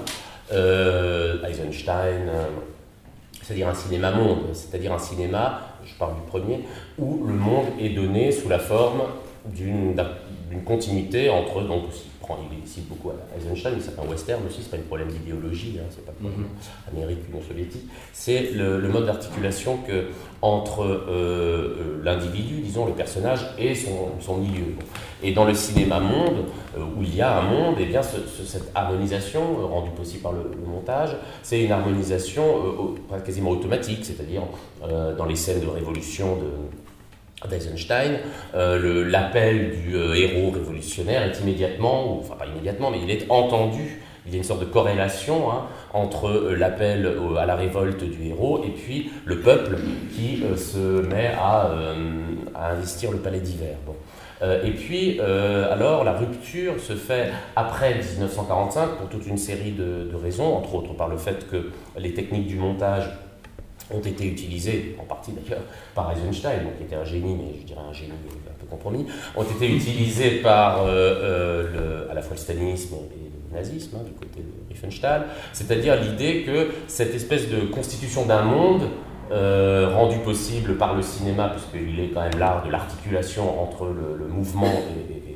Eisenstein, c'est-à-dire un cinéma monde, c'est-à-dire un cinéma, je parle du premier, où le monde est donné sous la forme d'une continuité entre, donc il cite beaucoup Eisenstein, mais c'est un western aussi, c'est pas un problème d'idéologie, c'est pas un problème Amérique ou non soviétique, c'est le mode d'articulation entre l'individu, disons le personnage, et son milieu. Et dans le cinéma monde, où il y a un monde, et bien cette harmonisation rendue possible par le montage, c'est une harmonisation quasiment automatique, c'est-à-dire dans les scènes de révolution d'Eisenstein, l'appel du héros révolutionnaire est immédiatement, enfin pas immédiatement, mais il est entendu. Il y a une sorte de corrélation entre l'appel à la révolte du héros et puis le peuple qui se met à investir le palais d'hiver. Bon. Et puis, alors, la rupture se fait après 1945 pour toute une série de raisons, entre autres par le fait que les techniques du montage ont été utilisés, en partie d'ailleurs, par Eisenstein, qui était un génie, mais je dirais un génie un peu compromis, ont été utilisés par à la fois le stalinisme et le nazisme, du côté de Riefenstahl, c'est-à-dire l'idée que cette espèce de constitution d'un monde rendu possible par le cinéma, puisqu'il est quand même l'art de l'articulation entre le mouvement et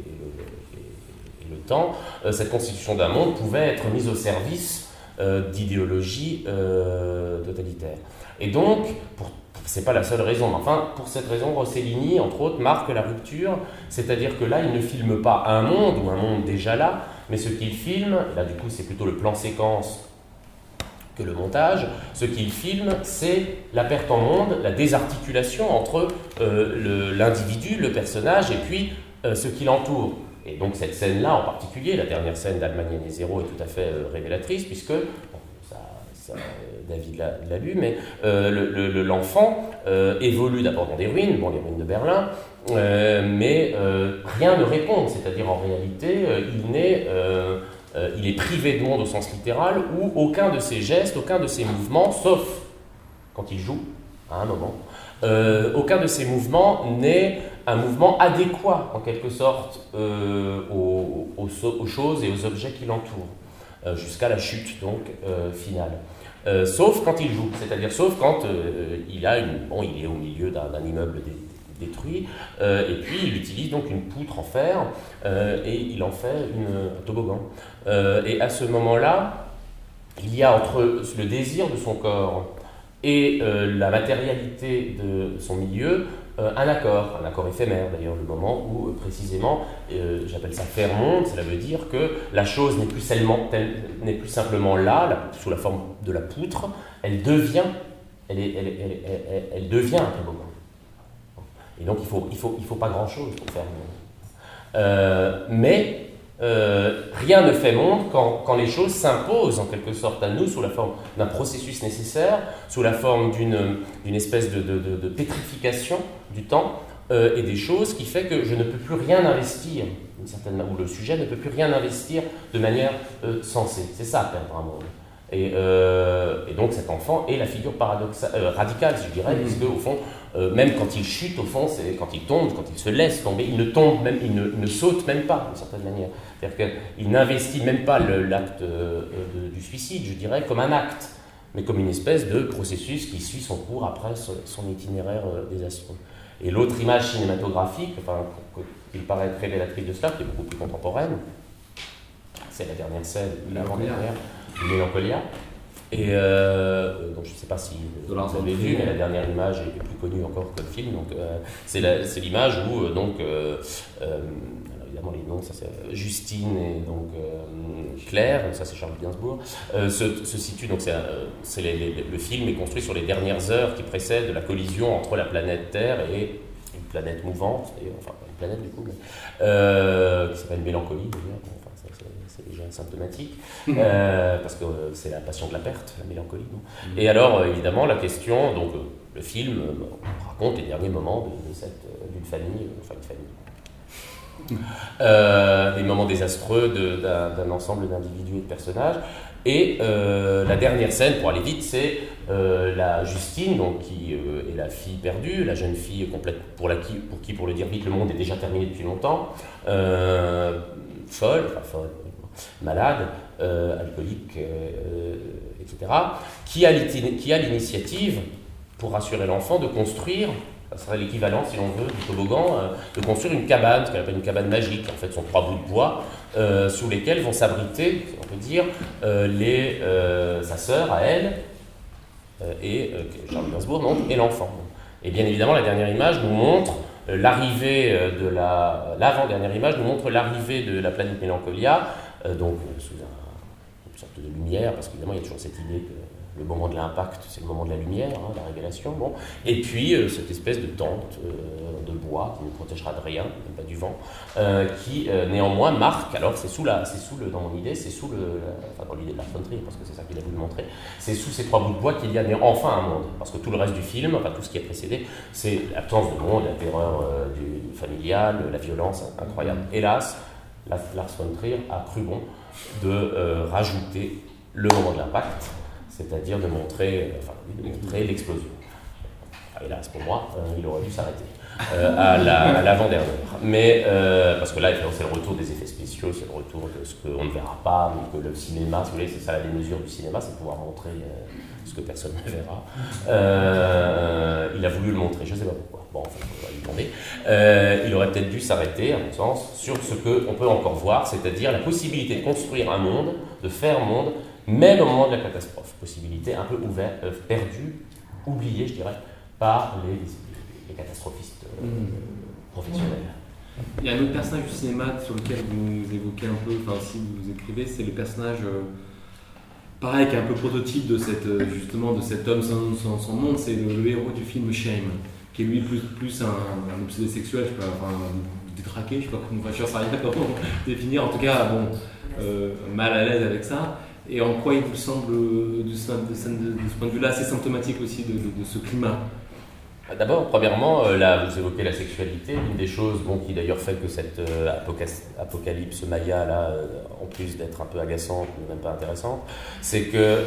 le temps, cette constitution d'un monde pouvait être mise au service d'idéologies totalitaires. Et donc, c'est pas la seule raison, mais enfin, pour cette raison, Rossellini, entre autres, marque la rupture, c'est-à-dire que là, il ne filme pas un monde, ou un monde déjà là, mais ce qu'il filme, là du coup c'est plutôt le plan séquence que le montage, ce qu'il filme, c'est la perte en monde, la désarticulation entre l'individu, le personnage, et puis ce qui l'entoure. Et donc cette scène-là en particulier, la dernière scène d'Allemagne année zéro est tout à fait révélatrice, puisque, David l'a lu, mais l'enfant évolue d'abord dans des ruines, les ruines de Berlin, mais rien ne répond, c'est-à-dire en réalité, il est privé de monde au sens littéral, où aucun de ses gestes, aucun de ses mouvements, sauf quand il joue, à un moment, aucun de ses mouvements n'est un mouvement adéquat, en quelque sorte, aux choses et aux objets qui l'entourent, jusqu'à la chute, donc, finale. Sauf quand il joue, c'est-à-dire sauf quand il est au milieu d'un immeuble détruit, et puis il utilise donc une poutre en fer, et il en fait un toboggan. Et à ce moment-là, il y a entre le désir de son corps et la matérialité de son milieu, un accord éphémère d'ailleurs, le moment où précisément, j'appelle ça faire monde, cela veut dire que la chose n'est plus simplement là, sous la forme de la poutre, elle devient un toboggan. Et donc il faut pas grand-chose pour faire monde. Mais rien ne fait monde quand les choses s'imposent en quelque sorte à nous sous la forme d'un processus nécessaire, sous la forme d'une espèce de pétrification du temps et des choses qui fait que je ne peux plus rien investir, ou le sujet ne peut plus rien investir de manière sensée. C'est ça, perdre un monde. Et donc cet enfant est la figure radicale, je dirais, parce qu'au fond, même quand il chute, au fond, c'est quand il tombe, quand il se laisse tomber, il ne tombe même, il ne saute même pas, d'une certaine manière. C'est-à-dire qu'il n'investit même pas l'acte du suicide, je dirais, comme un acte, mais comme une espèce de processus qui suit son cours après son itinéraire désastreux. Et l'autre image cinématographique, qui paraît être révélatrice de cela, qui est beaucoup plus contemporaine, c'est la dernière scène, l'avant-dernière, Mélancolia. Et donc je ne sais pas si vous avez vu, mais la dernière image est plus connue encore que le film. Donc c'est l'image où évidemment les noms, ça c'est Justine et donc Claire, ça c'est Charles Gainsbourg, se situe, donc le film est construit sur les dernières heures qui précèdent la collision entre la planète Terre et une planète mouvante, enfin pas une planète du coup, mais, qui s'appelle Mélancolie d'ailleurs. C'est déjà symptomatique, parce que c'est la passion de la perte, la mélancolie. Et alors, évidemment, la question, donc le film raconte les derniers moments d'une famille, des moments désastreux d'un ensemble d'individus et de personnages. Et la dernière scène, pour aller vite, c'est la Justine, donc, qui est la fille perdue, la jeune fille complète, pour qui, pour le dire vite, le monde est déjà terminé depuis longtemps, folle, malade, alcoolique, etc., qui a l'initiative, pour rassurer l'enfant, de construire, ça serait l'équivalent, si l'on veut, du toboggan, de construire une cabane, ce qu'elle appelle une cabane magique. En fait, ce sont 3 bouts de bois sous lesquels vont s'abriter, on peut dire, sa sœur à elle, et Charles Gainsbourg, donc, et l'enfant. Et bien évidemment, la dernière image nous montre l'avant-dernière image nous montre l'arrivée de la planète Mélancolia, donc sous une sorte de lumière, parce qu'évidemment il y a toujours cette idée que le moment de l'impact c'est le moment de la lumière, la révélation, bon. Et puis cette espèce de tente de bois qui ne protégera de rien, même pas du vent, qui néanmoins marque, alors dans mon idée, dans l'idée de Lars von Trier, parce que c'est ça qu'il a voulu montrer, c'est sous ces 3 bouts de bois qu'il y a enfin un monde, parce que tout le reste du film, tout ce qui a précédé, c'est l'absence de monde, la terreur du familial, la violence incroyable. Hélas, Lars von Trier a cru bon de rajouter le moment de l'impact, c'est-à-dire de montrer l'explosion. Hélas pour moi, il aurait dû s'arrêter à l'avant-dernière. Mais parce que là, c'est le retour des effets spéciaux, c'est le retour de ce qu'on ne verra pas, mais que le cinéma, si vous voulez, c'est ça la démesure du cinéma, c'est pouvoir montrer ce que personne ne verra. Il a voulu le montrer, je ne sais pas pourquoi. Bon, enfin, on va lui demander. Il aurait peut-être dû s'arrêter, à mon sens, sur ce qu'on peut encore voir, c'est-à-dire la possibilité de construire un monde, de faire monde, même au moment de la catastrophe. Possibilité un peu ouverte, perdue, oubliée, je dirais, par les catastrophistes professionnels. Il y a un autre personnage du cinéma sur lequel vous évoquez un peu, si vous écrivez, c'est le personnage, pareil, qui est un peu prototype de cet homme sans monde, c'est le héros du film Shame, qui est lui plus un obsédé sexuel, je sais pas, détraqué, je sais pas comment, je ne sais rien comment définir, en tout cas, mal à l'aise avec ça. Et en quoi il vous semble, de ce point de vue-là, assez symptomatique aussi de ce climat? D'abord, premièrement, là, vous évoquez la sexualité. L'une des choses qui d'ailleurs fait que cette apocalypse Maya, là, en plus d'être un peu agaçante, mais même pas intéressante, c'est que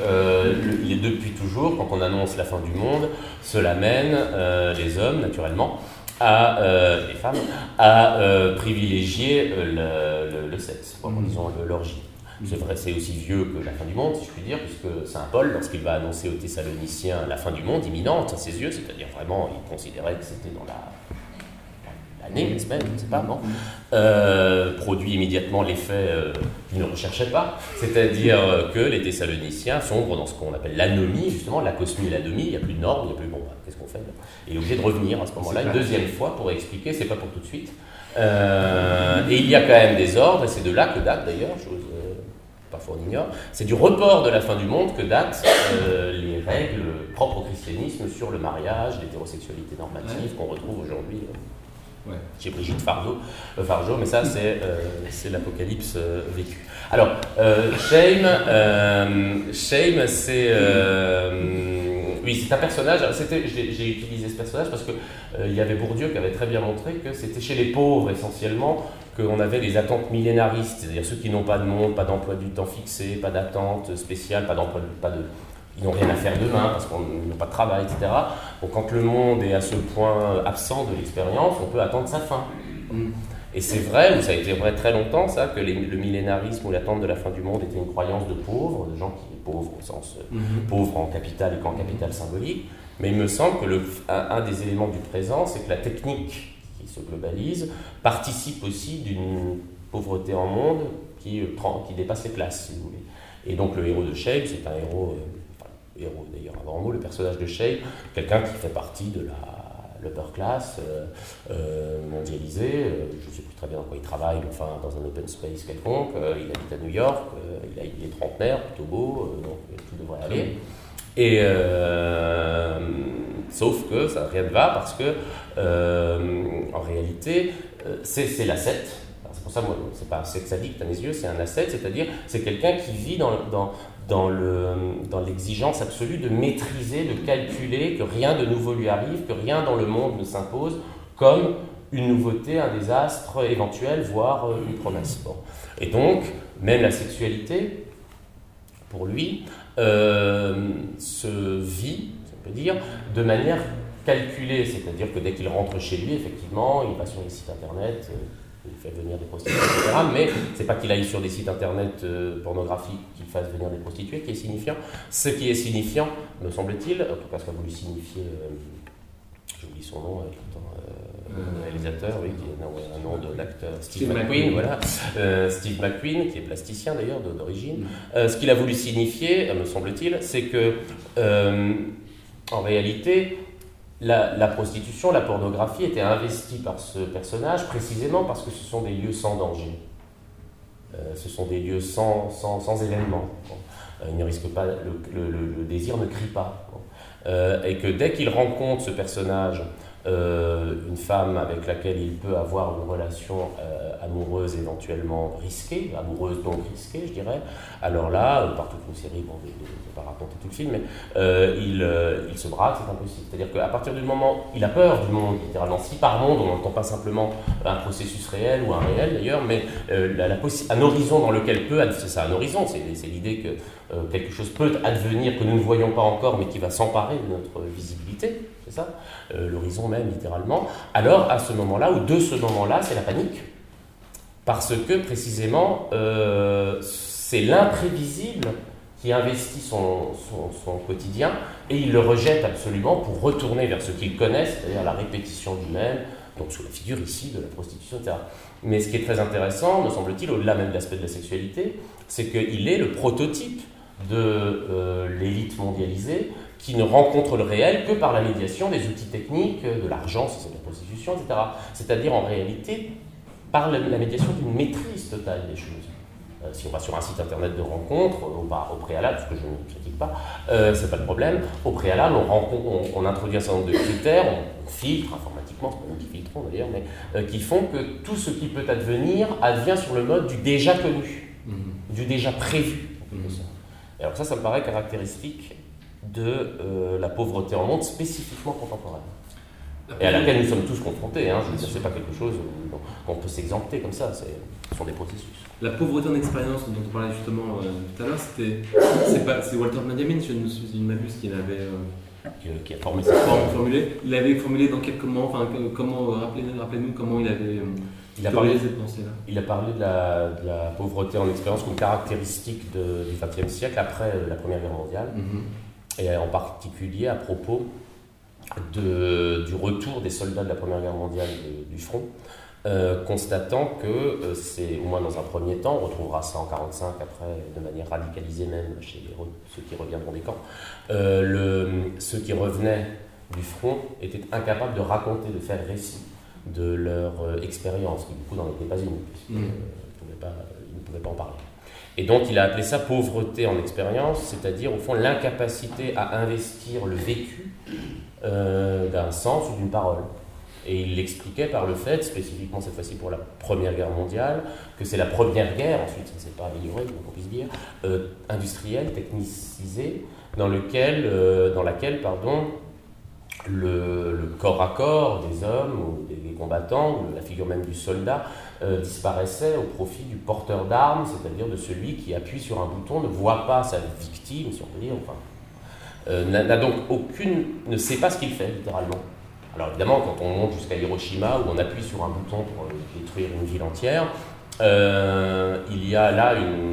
depuis toujours, quand on annonce la fin du monde, cela mène les hommes, naturellement, les femmes, à privilégier le sexe, disons l'orgie. C'est vrai, c'est aussi vieux que la fin du monde, si je puis dire, puisque Saint Paul, lorsqu'il va annoncer aux Thessaloniciens la fin du monde imminente à ses yeux, c'est-à-dire vraiment, il considérait que c'était dans l'année, la semaine, je ne sais pas, non, produit immédiatement l'effet qu'il ne recherchait pas, c'est-à-dire que les Thessaloniciens sombrent dans ce qu'on appelle l'anomie, justement, la cosmie, l'anomie, il n'y a plus de normes, il n'y a plus de bon, qu'est-ce qu'on fait là? Et il est obligé de revenir à ce moment-là une deuxième fois pour expliquer, c'est pas pour tout de suite. Et il y a quand même des ordres, et c'est de là que date d'ailleurs, chose parfois on ignore, c'est du report de la fin du monde que datent les règles propres au christianisme sur le mariage, l'hétérosexualité normative qu'on retrouve aujourd'hui chez Brigitte Fargeot, mais ça c'est l'apocalypse vécu. Alors, Shame, c'est... oui, c'est un personnage, j'ai utilisé ce personnage parce que il y avait Bourdieu qui avait très bien montré que c'était chez les pauvres essentiellement qu'on avait des attentes millénaristes, c'est-à-dire ceux qui n'ont pas de monde, pas d'emploi du temps fixé, pas d'attente spéciale, ils n'ont rien à faire demain parce qu'ils n'ont pas de travail, etc. Donc quand le monde est à ce point absent de l'expérience, on peut attendre sa fin. Et c'est vrai, ou ça a été vrai très longtemps, ça, que le millénarisme ou l'attente de la fin du monde était une croyance de pauvres, de gens qui sont pauvres au sens pauvres en capital et qu'en capital symbolique. Mais il me semble que un des éléments du présent, c'est que la technique qui se globalise participe aussi d'une pauvreté en monde qui dépasse les classes, si vous voulez. Et donc le héros de Shame, c'est un héros d'ailleurs, un grand mot, le personnage de Shame, quelqu'un qui fait partie de l'upper class, mondialisé, je ne sais plus très bien dans quoi il travaille, mais enfin dans un open space quelconque, il habite à New York, il est trentenaire, plutôt beau, donc tout devrait aller. Et sauf que ça rien ne va parce que en réalité c'est l'ascète. C'est pour ça moi c'est pas un sexe addict à mes yeux, c'est un ascète, c'est-à-dire c'est quelqu'un qui vit dans l'exigence absolue de maîtriser, de calculer, que rien de nouveau lui arrive, que rien dans le monde ne s'impose comme une nouveauté, un désastre éventuel, voire une promesse. Bon. Et donc, même la sexualité, pour lui, se vit, on peut dire, de manière calculée, c'est-à-dire que dès qu'il rentre chez lui, effectivement, il va sur les sites internet, il fait venir des prostituées, etc. Mais c'est pas qu'il aille sur des sites internet pornographiques qu'il fasse venir des prostituées qui est signifiant. Ce qui est signifiant, me semble-t-il, en tout cas ce qu'a voulu signifier, j'oublie son nom, le réalisateur, oui, qui est un nom de l'acteur Steve McQueen, voilà. Steve McQueen, qui est plasticien d'ailleurs d'origine. Ce qu'il a voulu signifier, me semble-t-il, c'est que en réalité, la prostitution, la pornographie était investie par ce personnage précisément parce que ce sont des lieux sans danger. Ce sont des lieux sans événement. Il ne risque pas, le désir ne crie pas. Et que dès qu'il rencontre ce personnage, une femme avec laquelle il peut avoir une relation amoureuse éventuellement risquée, amoureuse donc risquée, je dirais, alors là, par toute une série, bon, je ne vais pas raconter tout le film, mais il se braque, c'est impossible. C'est-à-dire qu'à partir du moment, il a peur du monde, littéralement. Si par monde, on n'entend pas simplement un processus réel ou un réel d'ailleurs, mais un horizon dans lequel c'est ça, un horizon, c'est l'idée que quelque chose peut advenir que nous ne voyons pas encore, mais qui va s'emparer de notre visibilité, c'est ça, l'horizon même littéralement. Alors à ce moment-là, ou de ce moment-là, c'est la panique, parce que précisément c'est l'imprévisible qui investit son quotidien et il le rejette absolument pour retourner vers ce qu'il connaît, c'est-à-dire la répétition du même, donc sous la figure ici de la prostitution, etc. Mais ce qui est très intéressant, me semble-t-il, au-delà même de l'aspect de la sexualité, c'est qu'il est le prototype de l'élite mondialisée qui ne rencontre le réel que par la médiation des outils techniques, de l'argent, si c'est de la prostitution, etc. C'est-à-dire en réalité par la médiation d'une maîtrise totale des choses. Si on va sur un site internet de rencontre, au préalable, ce que je ne critique pas, c'est pas le problème, au préalable on introduit un certain nombre de critères, on filtre informatiquement, c'est pas nous qui filtrons d'ailleurs, mais qui font que tout ce qui peut advenir advient sur le mode du déjà connu, du déjà prévu. Et alors ça me paraît caractéristique de la pauvreté en monde spécifiquement contemporaine. Et à laquelle nous sommes tous confrontés, hein. Je veux dire, c'est pas quelque chose qu'on peut s'exempter comme ça, ce sont des processus. La pauvreté en expérience dont on parlait justement tout à l'heure, c'est Walter Benjamin, je ne m'abuse, qui l'avait qui a formé cette forme. Il l'avait formulé dans quel comment, rappelez-nous comment il avait parlé cette pensée-là. Il a parlé de la pauvreté en expérience comme caractéristique du XXe siècle après la Première Guerre mondiale, et en particulier à propos du retour des soldats de la Première Guerre mondiale du front, constatant que c'est, au moins dans un premier temps, on retrouvera ça en 1945, après de manière radicalisée même chez ceux qui reviendront des camps, ceux qui revenaient du front étaient incapables de raconter, de faire récit de leur expérience, qui du coup n'en était pas une, puisqu'ils ne pouvaient pas en parler. Et donc il a appelé ça pauvreté en expérience, c'est-à-dire au fond l'incapacité à investir le vécu d'un sens ou d'une parole. Et il l'expliquait par le fait, spécifiquement cette fois-ci pour la Première Guerre mondiale, que c'est la première guerre, ensuite ça ne s'est pas amélioré, on puisse dire, industrielle, technicisée, dans laquelle le corps à corps des hommes ou des combattants, ou la figure même du soldat, disparaissait au profit du porteur d'armes, c'est-à-dire de celui qui appuie sur un bouton, ne voit pas sa victime, si on peut dire, n'a donc ne sait pas ce qu'il fait, littéralement. Alors évidemment, quand on monte jusqu'à Hiroshima, où on appuie sur un bouton pour détruire une ville entière, il y a là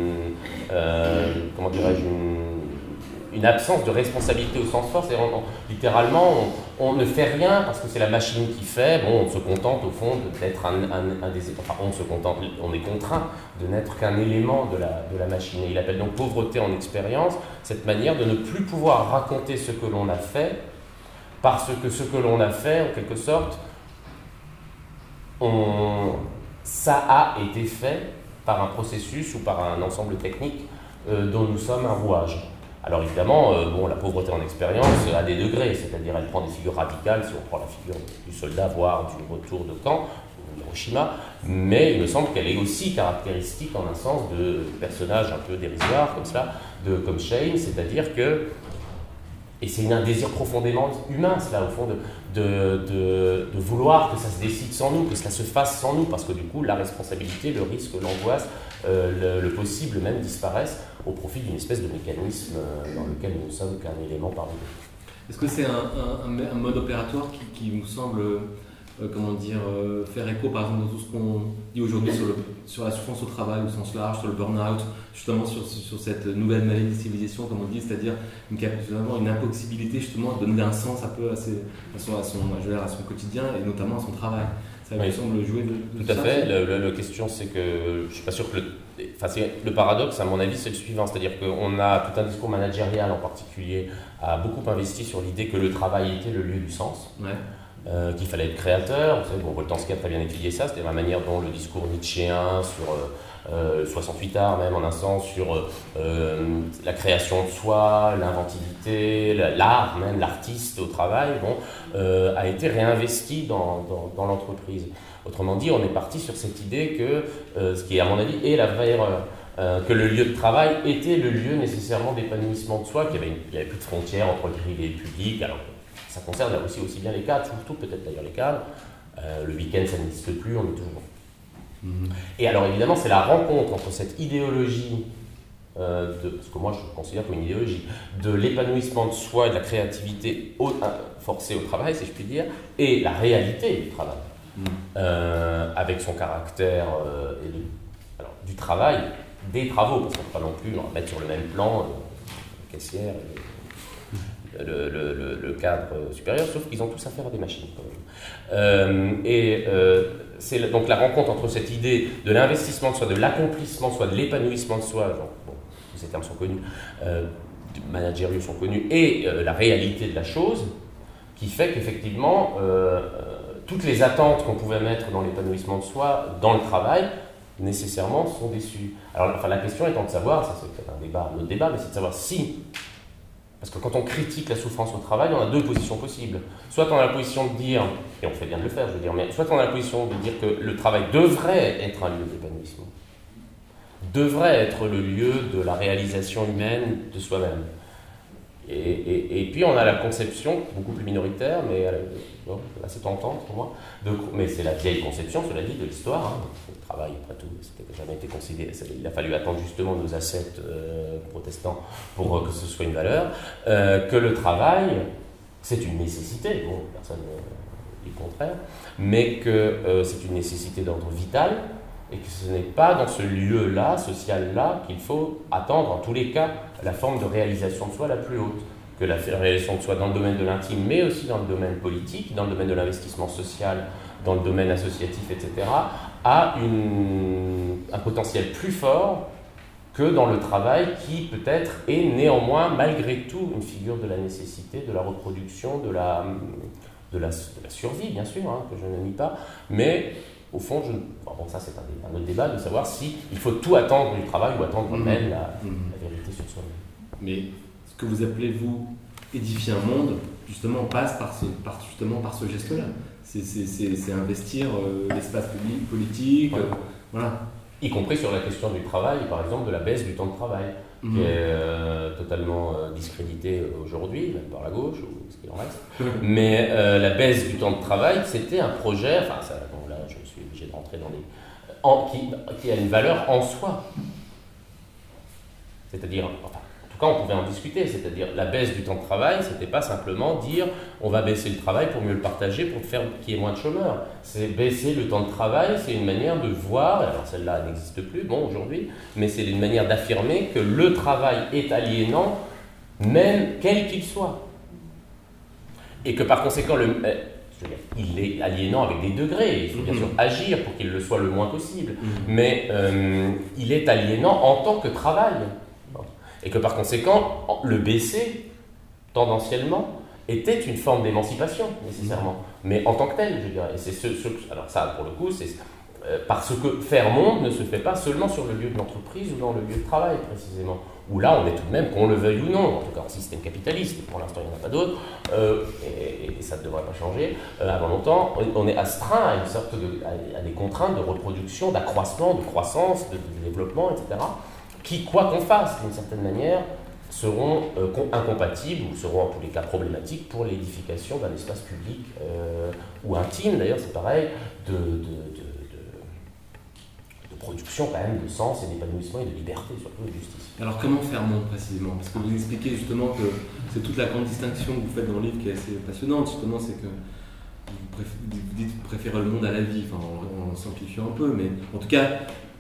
une absence de responsabilité au sens fort. C'est-à-dire, littéralement, on ne fait rien parce que c'est la machine qui fait. Bon, on se contente au fond d'être on est contraint de n'être qu'un élément de la machine. Et il appelle donc pauvreté en expérience cette manière de ne plus pouvoir raconter ce que l'on a fait, parce que ce que l'on a fait, en quelque sorte, ça a été fait par un processus ou par un ensemble technique dont nous sommes un rouage. Alors évidemment, la pauvreté en expérience a des degrés, c'est-à-dire elle prend des figures radicales, si on prend la figure du soldat, voire du retour de camp, Hiroshima, mais il me semble qu'elle est aussi caractéristique en un sens de personnages un peu dérisoires comme ça, comme Shane, c'est-à-dire que, et c'est un désir profondément humain, cela, au fond, de vouloir que ça se décide sans nous, que cela se fasse sans nous, parce que du coup, la responsabilité, le risque, l'angoisse, le possible même disparaissent au profit d'une espèce de mécanisme dans lequel nous ne sommes qu'un élément parmi d'autres. Est-ce que c'est un mode opératoire qui nous semble faire écho par exemple dans tout ce qu'on dit aujourd'hui sur la souffrance au travail au sens large, sur le burn-out, justement sur cette nouvelle maladie de civilisation, comme on dit, c'est-à-dire une impossibilité justement de donner un sens un peu à son quotidien et notamment à son travail. Ça me semble jouer de tout à fait. La question, c'est que je ne suis pas sûr que le paradoxe, à mon avis, c'est le suivant. C'est-à-dire qu'on a tout un discours managérial en particulier a beaucoup investi sur l'idée que le travail était le lieu du sens. Ouais. Qu'il fallait être créateur. Vous savez, Boltanski a très bien étudié ça, c'était la manière dont le discours nietzschéen sur 68 arts, même en un sens, sur la création de soi, l'inventivité, l'art, même l'artiste au travail, a été réinvesti dans l'entreprise. Autrement dit, on est parti sur cette idée que, ce qui à mon avis est la vraie erreur, que le lieu de travail était le lieu nécessairement d'épanouissement de soi, qu'il n'y avait plus de frontières entre le privé et le public. Alors, ça concerne aussi bien les cadres, surtout peut-être d'ailleurs les cadres. Le week-end, ça n'existe plus, on est toujours. Et alors évidemment, c'est la rencontre entre cette idéologie, ce que moi je considère comme une idéologie, de l'épanouissement de soi et de la créativité forcée au travail, si je puis dire, et la réalité du travail, avec son caractère du travail, des travaux, parce qu'on ne peut pas non plus mettre sur le même plan caissière et le cadre supérieur, sauf qu'ils ont tous affaire à des machines quand même. C'est donc la rencontre entre cette idée de l'investissement de soi, de l'accomplissement de soi, de l'épanouissement de soi, tous ces termes sont connus, managériaux sont connus, et la réalité de la chose, qui fait qu'effectivement, toutes les attentes qu'on pouvait mettre dans l'épanouissement de soi, dans le travail, nécessairement sont déçues. Alors la question étant de savoir, ça c'est peut-être un autre débat, mais c'est de savoir si... Parce que quand on critique la souffrance au travail, on a deux positions possibles. Soit on a la position de dire, et on fait bien de le faire, je veux dire, mais soit on a la position de dire que le travail devrait être un lieu d'épanouissement, devrait être le lieu de la réalisation humaine de soi-même. Et puis on a la conception, beaucoup plus minoritaire, mais assez tentante pour moi, mais c'est la vieille conception, cela dit, de l'histoire. Le travail, après tout, c'était jamais été considéré. Il a fallu attendre justement nos ascètes protestants pour que ce soit une valeur. Que le travail c'est une nécessité, bon, personne n'est contraire, mais que c'est une nécessité d'ordre vital, et que ce n'est pas dans ce lieu-là, social-là, qu'il faut attendre, en tous les cas, la forme de réalisation de soi la plus haute. Que la réalisation de soi dans le domaine de l'intime, mais aussi dans le domaine politique, dans le domaine de l'investissement social, dans le domaine associatif, etc., a un potentiel plus fort que dans le travail qui, peut-être, est néanmoins, malgré tout, une figure de la nécessité, de la reproduction, de la survie, bien sûr, hein, que je ne nie pas, mais au fond, bon, ça c'est un autre débat de savoir si il faut tout attendre du travail ou attendre même la vérité sur soi-même. Mais ce que vous appelez, vous, édifier un monde, justement, passe par ce geste-là. C'est investir l'espace public, politique, ouais. Voilà. Y compris sur la question du travail, par exemple, de la baisse du temps de travail, qui est totalement discréditée aujourd'hui, même par la gauche, ou ce qu'il en reste. Mais la baisse du temps de travail, c'était un projet, enfin, bon, là, je suis obligé de rentrer dans les... qui a une valeur en soi. C'est-à-dire, enfin, en tout cas, on pouvait en discuter, c'est-à-dire la baisse du temps de travail, c'était pas simplement dire on va baisser le travail pour mieux le partager, pour faire qu'il y ait moins de chômeurs. C'est baisser le temps de travail, c'est une manière de voir, alors celle-là n'existe plus, bon, aujourd'hui, mais c'est une manière d'affirmer que le travail est aliénant, même quel qu'il soit. Et que par conséquent, il est aliénant avec des degrés, il faut bien sûr agir pour qu'il le soit le moins possible, mais il est aliénant en tant que travail. Et que par conséquent, le baisser, tendanciellement, était une forme d'émancipation, nécessairement. Mais en tant que tel, je dirais. Et c'est alors ça, pour le coup, c'est parce que faire monde ne se fait pas seulement sur le lieu de l'entreprise ou dans le lieu de travail, précisément. Où là, on est tout de même, qu'on le veuille ou non, en tout cas en système capitaliste, pour l'instant il n'y en a pas d'autre, et ça ne devrait pas changer, avant longtemps, on est astreint à une sorte à des contraintes de reproduction, d'accroissement, de croissance, de développement, etc., qui, quoi qu'on fasse, d'une certaine manière, seront incompatibles, ou seront en tous les cas problématiques pour l'édification d'un espace public, ou intime, d'ailleurs c'est pareil, de production quand même de sens et d'épanouissement et de liberté, surtout de justice. Alors comment faire monde précisément? Parce que vous expliquez justement que c'est toute la grande distinction que vous faites dans le livre qui est assez passionnante, justement, c'est que vous dites que vous préférez le monde à la vie, enfin, en simplifiant un peu, mais en tout cas,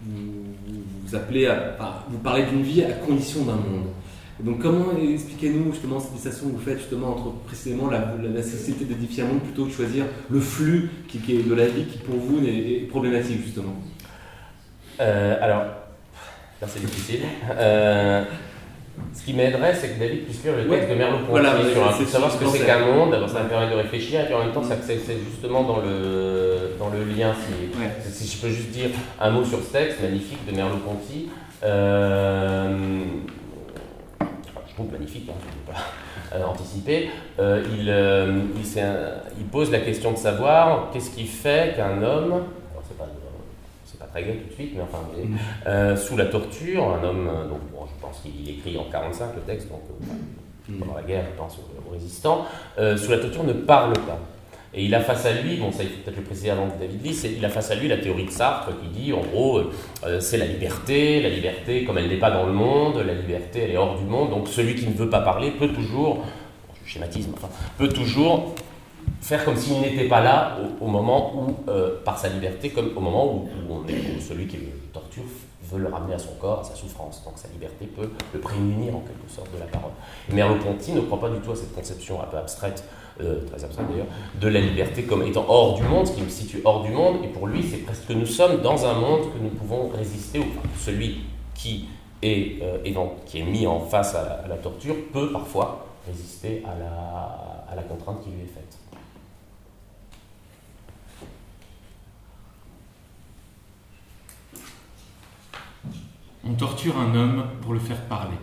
vous parlez d'une vie à condition d'un monde. Et donc comment, expliquez-nous justement cette distinction que vous faites justement entre précisément la nécessité d'édifier un monde plutôt que de choisir le flux qui est de la vie qui pour vous est problématique justement. Alors, là c'est difficile. Ce qui m'aiderait, c'est que David puisse lire le texte de Merleau-Ponty pour savoir ce que c'est qu'un monde. Alors ça me permet de réfléchir, et puis en même temps, c'est justement dans le lien. Si je peux juste dire un mot sur ce texte magnifique de Merleau-Ponty. Je trouve magnifique, hein, je ne peux pas anticiper. Il pose la question de savoir qu'est-ce qui fait qu'un homme. C'est pas très gai tout de suite, mais enfin, sous la torture, un homme, donc bon, je pense qu'il écrit en 1945 le texte, donc pendant la guerre, je pense aux résistants, sous la torture ne parle pas. Et il a face à lui, bon ça il faut peut-être le préciser avant que David lise, il a face à lui la théorie de Sartre qui dit en gros c'est la liberté comme elle n'est pas dans le monde, la liberté elle est hors du monde, donc celui qui ne veut pas parler peut toujours, je schématise, peut toujours faire comme s'il n'était pas là au moment où, par sa liberté, comme au moment où celui qui le torture veut le ramener à son corps, à sa souffrance. Donc sa liberté peut le prémunir en quelque sorte de la parole. Et Merleau-Ponty ne croit pas du tout à cette conception un peu abstraite, très abstraite d'ailleurs, de la liberté comme étant hors du monde, ce qui me situe hors du monde, et pour lui c'est presque que nous sommes dans un monde que nous pouvons résister, ou celui qui est mis en face à la torture peut parfois résister à la contrainte qui lui est faite. On torture un homme pour le faire parler.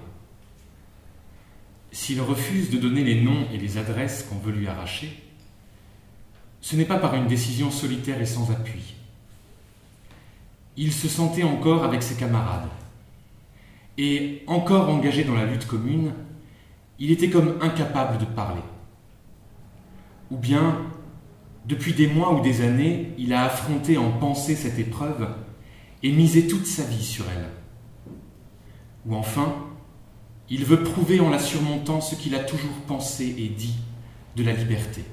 S'il refuse de donner les noms et les adresses qu'on veut lui arracher, ce n'est pas par une décision solitaire et sans appui. Il se sentait encore avec ses camarades. Et encore engagé dans la lutte commune, il était comme incapable de parler. Ou bien, depuis des mois ou des années, il a affronté en pensée cette épreuve et misé toute sa vie sur elle. Ou enfin, il veut prouver en la surmontant ce qu'il a toujours pensé et dit, de la liberté.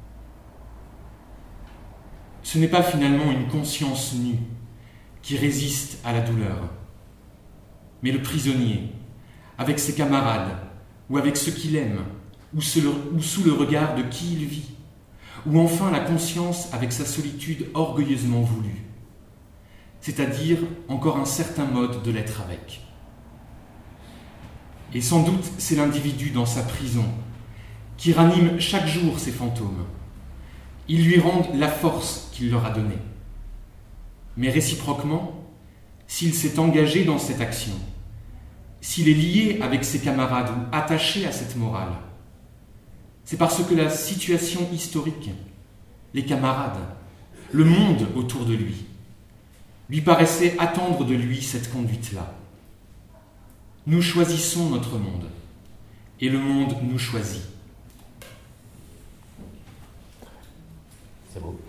Ce n'est pas finalement une conscience nue qui résiste à la douleur, mais le prisonnier, avec ses camarades, ou avec ceux qu'il aime, ou sous le regard de qui il vit, ou enfin la conscience avec sa solitude orgueilleusement voulue, c'est-à-dire encore un certain mode de l'être avec. Et sans doute c'est l'individu dans sa prison qui ranime chaque jour ses fantômes. Ils lui rendent la force qu'il leur a donnée. Mais réciproquement, s'il s'est engagé dans cette action, s'il est lié avec ses camarades ou attaché à cette morale, c'est parce que la situation historique, les camarades, le monde autour de lui paraissait attendre de lui cette conduite-là. Nous choisissons notre monde, et le monde nous choisit. C'est beau.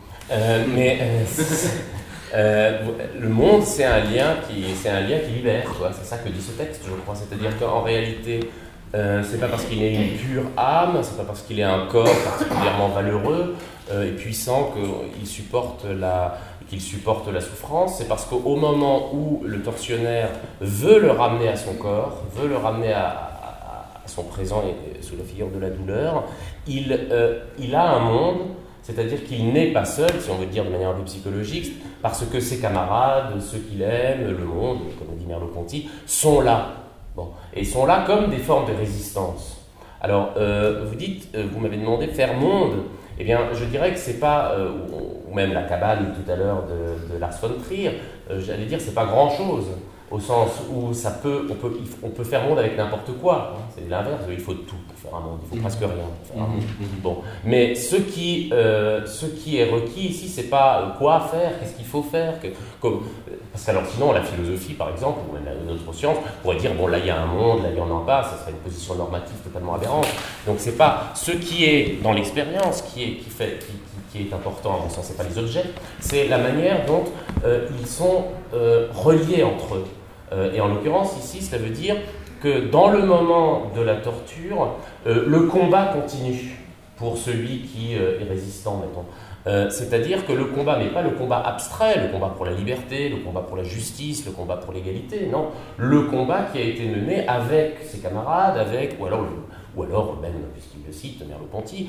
Le monde, c'est un lien qui libère, quoi. C'est ça que dit ce texte, je crois. C'est-à-dire qu'en réalité, c'est pas parce qu'il est une pure âme, c'est pas parce qu'il est un corps particulièrement valeureux et puissant qu'il supporte la souffrance, c'est parce qu'au moment où le tortionnaire veut le ramener à son corps, veut le ramener à son présent et sous la figure de la douleur, il a un monde. C'est-à-dire qu'il n'est pas seul, si on veut le dire de manière un peu psychologique, parce que ses camarades, ceux qu'il aime, le monde, comme dit Merleau-Ponty, sont là. Bon. Et ils sont là comme des formes de résistance. Alors, vous m'avez demandé faire monde. Eh bien, je dirais que c'est pas, ou même la cabane tout à l'heure de Lars von Trier, j'allais dire c'est pas grand-chose. Au sens où on peut faire monde avec n'importe quoi. Hein. C'est l'inverse, il faut tout pour faire un monde, il faut presque rien pour faire un monde. Bon. Mais ce qui est requis ici, c'est pas quoi faire, qu'est-ce qu'il faut faire. Parce que alors sinon, la philosophie, par exemple, ou même une autre science, pourrait dire, bon là il y a un monde, là il y en a pas, ça serait une position normative totalement aberrante. Donc c'est pas ce qui est dans l'expérience qui est important, à mon sens, c'est pas les objets, c'est la manière dont ils sont reliés entre eux. Et en l'occurrence, ici, cela veut dire que dans le moment de la torture, le combat continue pour celui qui est résistant, mettons. C'est-à-dire que le combat n'est pas le combat abstrait, le combat pour la liberté, le combat pour la justice, le combat pour l'égalité, non. Le combat qui a été mené avec ses camarades, ou alors même, puisqu'il le cite, Merleau-Ponty,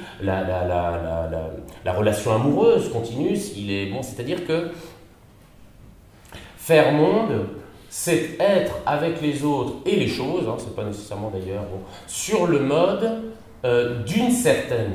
la relation amoureuse continue, c'est-à-dire que faire monde, c'est être avec les autres et les choses, hein, c'est pas nécessairement d'ailleurs, sur le mode d'une certaine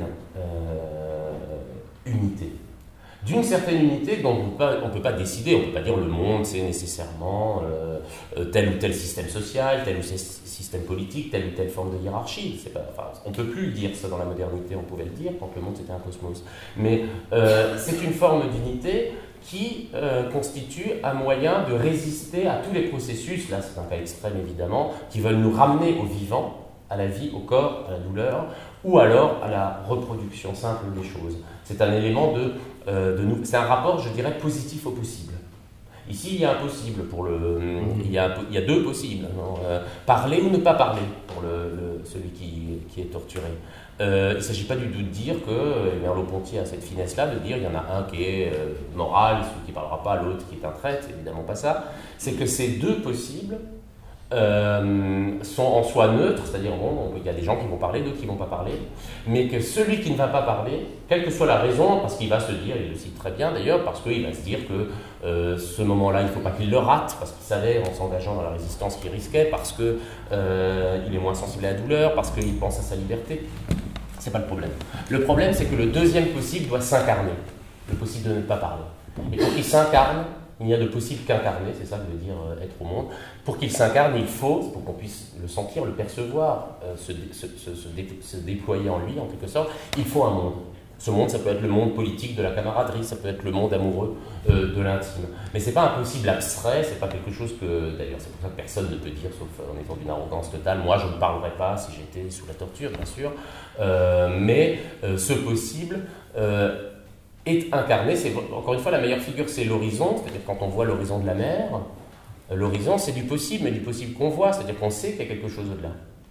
unité. D'une certaine unité dont on ne peut pas décider, on ne peut pas dire le monde c'est nécessairement tel ou tel système social, tel ou tel système politique, telle ou telle forme de hiérarchie. On ne peut plus dire ça dans la modernité, on pouvait le dire quand le monde c'était un cosmos. Mais c'est une forme d'unité qui constitue un moyen de résister à tous les processus, là c'est un cas extrême évidemment, qui veulent nous ramener au vivant, à la vie, au corps, à la douleur, ou alors à la reproduction simple des choses. C'est un élément c'est un rapport, je dirais, positif au possible. Ici, il y a un possible il y a deux possibles. Parler ou ne pas parler pour celui qui est torturé. Il ne s'agit pas du tout de dire que Merleau-Ponty a cette finesse-là, de dire il y en a un qui est moral, celui qui ne parlera pas, l'autre qui est un traître, c'est évidemment pas ça. C'est que ces deux possibles sont en soi neutres, c'est-à-dire il y a des gens qui vont parler, d'autres qui ne vont pas parler, mais que celui qui ne va pas parler, quelle que soit la raison, parce qu'il va se dire, il le cite très bien d'ailleurs, parce qu'il va se dire que ce moment-là, il ne faut pas qu'il le rate, parce qu'il savait en s'engageant dans la résistance qu'il risquait, parce qu'il est moins sensible à la douleur, parce qu'il pense à sa liberté. C'est pas le problème. Le problème, c'est que le deuxième possible doit s'incarner, le possible de ne pas parler. Et pour qu'il s'incarne, il n'y a de possible qu'incarner, c'est ça que veut dire être au monde. Pour qu'il s'incarne, il faut, pour qu'on puisse le sentir, le percevoir, se déployer en lui, en quelque sorte, il faut un monde. Ce monde, ça peut être le monde politique de la camaraderie, ça peut être le monde amoureux de l'intime. Mais c'est pas un possible abstrait, c'est pas quelque chose que, d'ailleurs, c'est pour ça que personne ne peut dire, sauf en étant d'une arrogance totale, moi je ne parlerais pas si j'étais sous la torture, bien sûr, mais ce possible est incarné, c'est encore une fois la meilleure figure, c'est l'horizon, c'est-à-dire quand on voit l'horizon de la mer, l'horizon c'est du possible, mais du possible qu'on voit, c'est-à-dire qu'on sait qu'il y a quelque chose au-delà.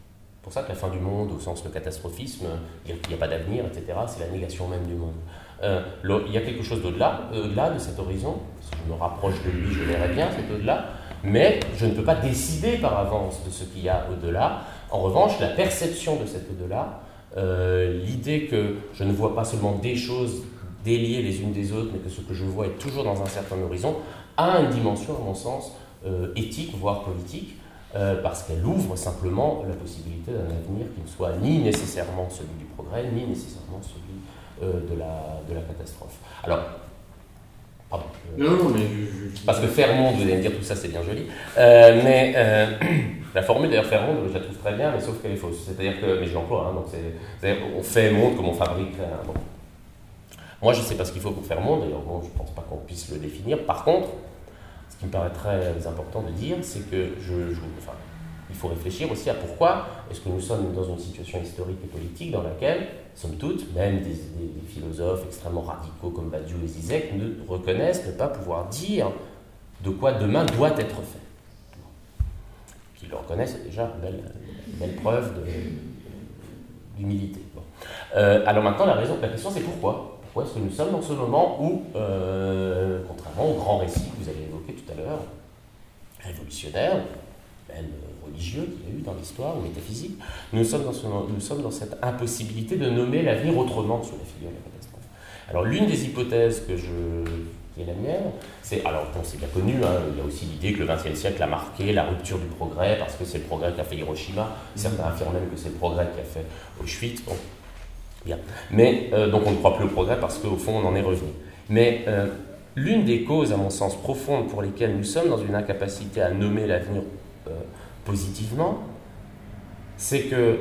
pour ça que la fin du monde, au sens le catastrophisme, dire qu'il n'y a pas d'avenir, etc., c'est la négation même du monde. Il y a quelque chose d'au-delà, au-delà de cet horizon. Si je me rapproche de lui, je verrai bien cet au-delà, mais je ne peux pas décider par avance de ce qu'il y a au-delà. En revanche, la perception de cet au-delà, l'idée que je ne vois pas seulement des choses déliées les unes des autres, mais que ce que je vois est toujours dans un certain horizon, a une dimension, à mon sens, éthique, voire politique, parce qu'elle ouvre simplement la possibilité d'un avenir qui ne soit ni nécessairement celui du progrès, ni nécessairement celui de la catastrophe. Alors, pardon. Non, mais parce que faire monde, vous allez me dire tout ça, c'est bien joli. Mais la formule d'ailleurs faire monde, je la trouve très bien, mais sauf qu'elle est fausse. C'est-à-dire que, mais je l'emploie, hein, donc c'est-à-dire on fait monde comme on fabrique. Bon. Moi, je ne sais pas ce qu'il faut pour faire monde. D'ailleurs, bon, je ne pense pas qu'on puisse le définir. Par contre, ce qui me paraît très important de dire, c'est que il faut réfléchir aussi à pourquoi est-ce que nous sommes dans une situation historique et politique dans laquelle, somme toute, même des philosophes extrêmement radicaux comme Badiou et Zizek ne reconnaissent ne pas pouvoir dire de quoi demain doit être fait. Qu'ils le reconnaissent, c'est déjà une belle preuve d'humilité. Bon. Alors maintenant, la question c'est pourquoi ? Pourquoi est-ce que nous sommes dans ce moment où, contrairement au grand récit que vous avez évoqué tout à l'heure, révolutionnaire, même religieux qu'il y a eu dans l'histoire, ou métaphysique, nous sommes dans cette impossibilité de nommer l'avenir autrement sous la figure de la catastrophe. Alors l'une des hypothèses qui est la mienne, c'est, alors bon, c'est bien connu, hein, il y a aussi l'idée que le XXe siècle a marqué la rupture du progrès, parce que c'est le progrès qui a fait Hiroshima, certains affirment même que c'est le progrès qui a fait Auschwitz, bon, bien. Mais, donc on ne croit plus au progrès parce qu'au fond on en est revenu. Mais l'une des causes, à mon sens, profondes pour lesquelles nous sommes dans une incapacité à nommer l'avenir positivement, c'est que,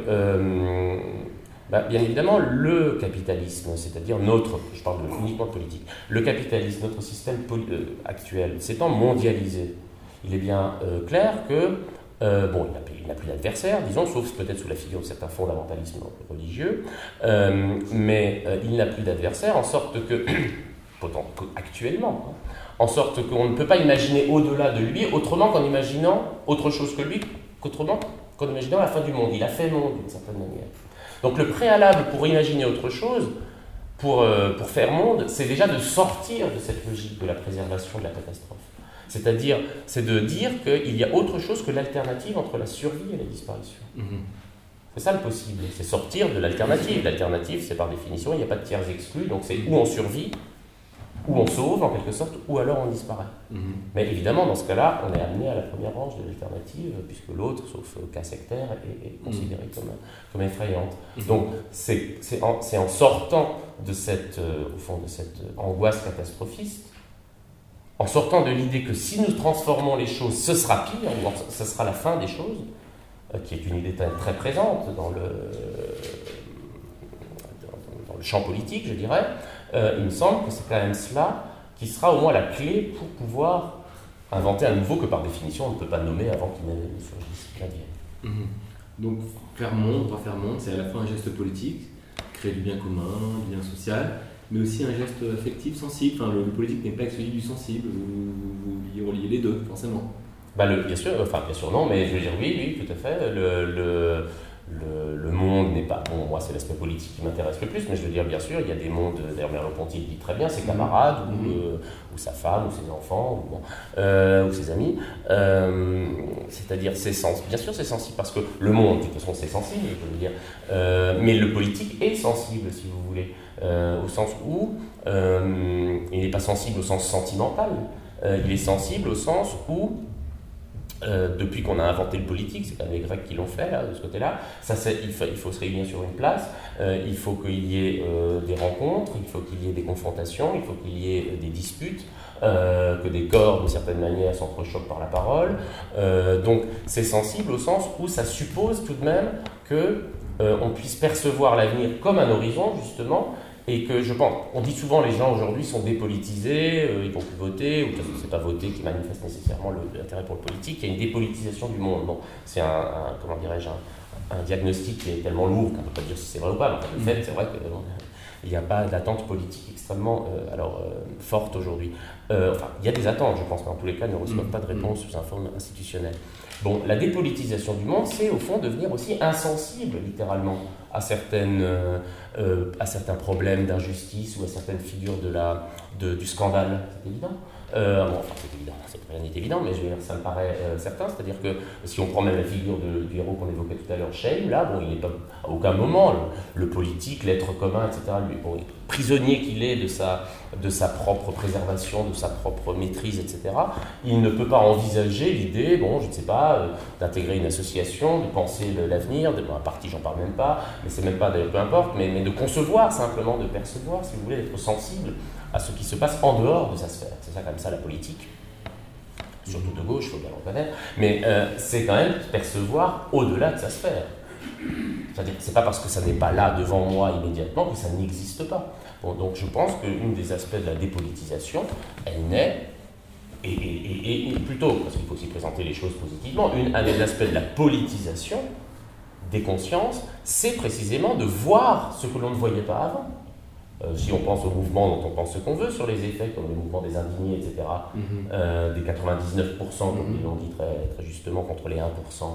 bien évidemment, le capitalisme, c'est-à-dire je parle uniquement de politique, le capitalisme, notre système actuel, s'étant mondialisé, il est bien clair que, il n'a plus d'adversaire, disons, sauf peut-être sous la figure de certains fondamentalismes religieux, mais il n'a plus d'adversaire, en sorte que, actuellement, en sorte qu'on ne peut pas imaginer au-delà de lui autrement qu'en imaginant autre chose que lui, qu'en imaginant la fin du monde. Il a fait monde d'une certaine manière. Donc le préalable pour imaginer autre chose, pour faire monde, c'est déjà de sortir de cette logique de la préservation de la catastrophe. C'est-à-dire, c'est de dire qu'il y a autre chose que l'alternative entre la survie et la disparition. C'est ça le possible, c'est sortir de l'alternative. L'alternative, c'est par définition, il n'y a pas de tiers exclus, donc c'est où on survit, où on sauve en quelque sorte, ou alors on disparaît. Mais évidemment, dans ce cas-là, on est amené à la première branche de l'alternative, puisque l'autre, sauf cas sectaire, est considéré comme effrayante. Donc c'est en sortant de cette angoisse catastrophiste, en sortant de l'idée que si nous transformons les choses, ce sera pire, ou ce sera la fin des choses, qui est une idée très présente dans le champ politique, je dirais, il me semble que c'est quand même cela qui sera au moins la clé pour pouvoir inventer un nouveau que par définition on ne peut pas nommer avant qu'il ne surgisse l'advienne. Donc faire monde, pas faire monde, c'est à la fois un geste politique, créer du bien commun, du bien social, mais aussi un geste affectif, sensible. Enfin, le politique n'est pas exclusif du sensible, vous reliez les deux, forcément. Bien sûr non, mais je veux dire oui, tout à fait. Le monde n'est pas... Bon, moi, c'est l'aspect politique qui m'intéresse le plus, mais je veux dire, bien sûr, il y a des mondes... D'ailleurs, Merleau-Ponty le dit très bien, ses camarades, ou sa femme, ou ses enfants, ou ses amis. C'est-à-dire, bien sûr, c'est sensible, parce que le monde, de toute façon, c'est sensible, je veux dire. Mais le politique est sensible, si vous voulez, au sens où il n'est pas sensible au sens sentimental. Il est sensible au sens où... depuis qu'on a inventé le politique, c'est quand même les Grecs qui l'ont fait là, de ce côté-là, il faut se réunir sur une place, il faut qu'il y ait des rencontres, il faut qu'il y ait des confrontations, il faut qu'il y ait des disputes, que des corps d'une certaine manière s'entrechoquent par la parole. Donc c'est sensible au sens où ça suppose tout de même qu'on puisse percevoir l'avenir comme un horizon justement, et que je pense, on dit souvent les gens aujourd'hui sont dépolitisés, ils vont plus voter, ou parce que c'est pas voter qui manifeste nécessairement l'intérêt pour le politique, il y a une dépolitisation du monde. Bon, c'est un diagnostic qui est tellement lourd qu'on ne peut pas dire si c'est vrai ou pas, mais le fait, c'est vrai que il n'y a pas d'attente politique extrêmement forte aujourd'hui. Enfin, il y a des attentes, je pense, mais en tous les cas, ne reçoivent pas de réponse sous un forme institutionnelle. Bon, la dépolitisation du monde, c'est au fond devenir aussi insensible, littéralement, à certains problèmes d'injustice ou à certaines figures du scandale. C'est évident. C'est évident, rien n'est évident, mais je veux dire, ça me paraît certain. C'est-à-dire que si on prend même la figure du héros qu'on évoquait tout à l'heure, Shane, là, bon, il n'est pas à aucun moment le politique, l'être commun, etc. Lui, bon, prisonnier qu'il est de sa propre préservation, de sa propre maîtrise, etc. Il ne peut pas envisager l'idée, bon, je ne sais pas, d'intégrer une association, de penser l'avenir, un parti, j'en parle même pas, mais c'est même pas d'ailleurs, peu importe, mais de concevoir simplement, de percevoir, si vous voulez, d'être sensible à ce qui se passe en dehors de sa sphère. C'est ça, comme ça, la politique. Surtout de gauche, il faut bien le reconnaître, mais c'est quand même percevoir au-delà de sa sphère. C'est-à-dire que c'est pas parce que ça n'est pas là devant moi immédiatement que ça n'existe pas. Bon, donc je pense qu'une des aspects de la dépolitisation, elle naît, et plutôt, parce qu'il faut aussi présenter les choses positivement, un des aspects de la politisation des consciences, c'est précisément de voir ce que l'on ne voyait pas avant. Si on pense au mouvement dont on pense ce qu'on veut sur les effets, comme le mouvement des indignés, etc., des 99%, comme ils l'ont dit très, très justement, contre les 1%.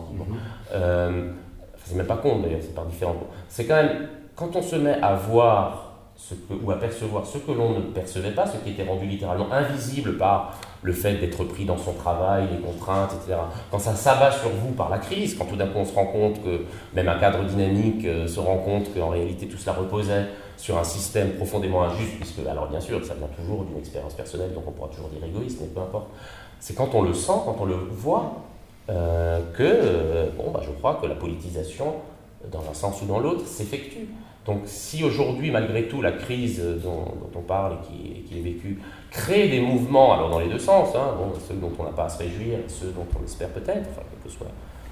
C'est même pas con d'ailleurs, c'est par différents. C'est quand même, quand on se met à voir ou à percevoir ce que l'on ne percevait pas, ce qui était rendu littéralement invisible par le fait d'être pris dans son travail, les contraintes, etc. Quand ça s'abat sur vous par la crise, quand tout d'un coup on se rend compte que même un cadre dynamique se rend compte qu'en réalité tout cela reposait sur un système profondément injuste, puisque, alors bien sûr, ça vient toujours d'une expérience personnelle, donc on pourra toujours dire égoïste, mais peu importe. C'est quand on le sent, quand on le voit, je crois que la politisation, dans un sens ou dans l'autre, s'effectue. Donc si aujourd'hui, malgré tout, la crise dont on parle et qui est vécue, crée des mouvements, alors dans les deux sens, ceux dont on n'a pas à se réjouir, et ceux dont on espère peut-être, enfin, quel que soit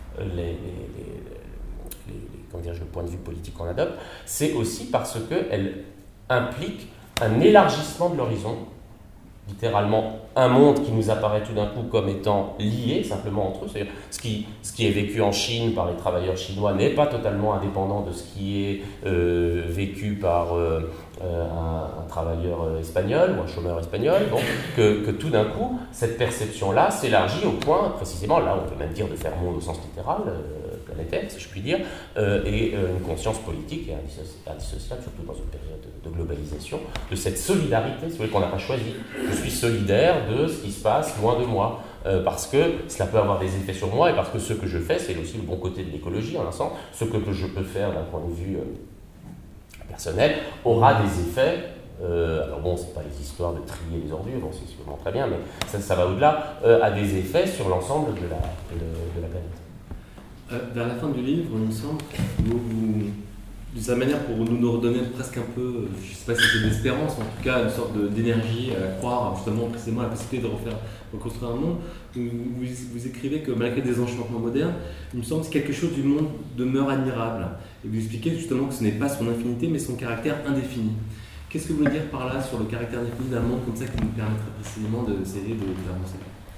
le point de vue politique qu'on adopte, c'est aussi parce qu'elle implique un élargissement de l'horizon, littéralement un monde qui nous apparaît tout d'un coup comme étant lié simplement entre eux. C'est-à-dire ce qui est vécu en Chine par les travailleurs chinois n'est pas totalement indépendant de ce qui est vécu par un travailleur espagnol ou un chômeur espagnol. Bon, que tout d'un coup, cette perception-là s'élargit au point, précisément, là on peut même dire de faire monde au sens littéral, planétaire, si je puis dire, et une conscience politique et indissociable, surtout dans une période de globalisation, de cette solidarité, si vous voulez, qu'on n'a pas choisi. Je suis solidaire de ce qui se passe loin de moi, parce que cela peut avoir des effets sur moi, et parce que ce que je fais, c'est aussi le bon côté de l'écologie, en un sens, ce que je peux faire d'un point de vue personnel, aura des effets. Alors bon, c'est pas les histoires de trier les ordures, bon, c'est sûrement très bien, mais ça va au-delà, a des effets sur l'ensemble de la planète. Vers la fin du livre, il me semble, de sa manière pour nous redonner presque un peu, je ne sais pas si c'est de l'espérance, en tout cas une sorte d'énergie à croire justement précisément à la possibilité de reconstruire un monde, vous écrivez que malgré des enchantements modernes, il me semble que quelque chose du monde demeure admirable. Et vous expliquez justement que ce n'est pas son infinité, mais son caractère indéfini. Qu'est-ce que vous voulez dire par là sur le caractère indéfini d'un monde comme ça qui nous permettrait précisément d'essayer d'avancer ?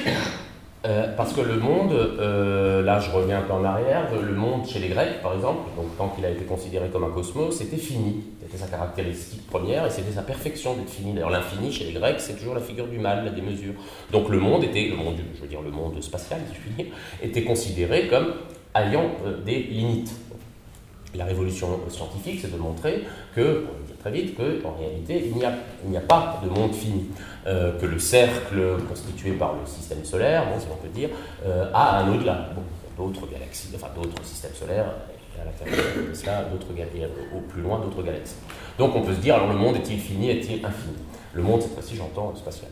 Parce que le monde, là je reviens un peu en arrière, le monde chez les Grecs par exemple, donc tant qu'il a été considéré comme un cosmos, c'était fini. C'était sa caractéristique première et c'était sa perfection d'être fini. D'ailleurs l'infini chez les Grecs c'est toujours la figure du mal, la démesure. Donc le monde le monde spatial si je puis dire, était considéré comme ayant des limites. La révolution scientifique c'est de montrer que, on va dire très vite, qu'en réalité il n'y a pas de monde fini. Que le cercle constitué par le système solaire, bon, si on peut dire, a un au-delà. Bon, d'autres galaxies, enfin d'autres systèmes solaires, et à l'intérieur de cela, au plus loin, d'autres galaxies. Donc on peut se dire, alors le monde est-il fini, est-il infini ? Le monde, cette fois-ci, j'entends spatial,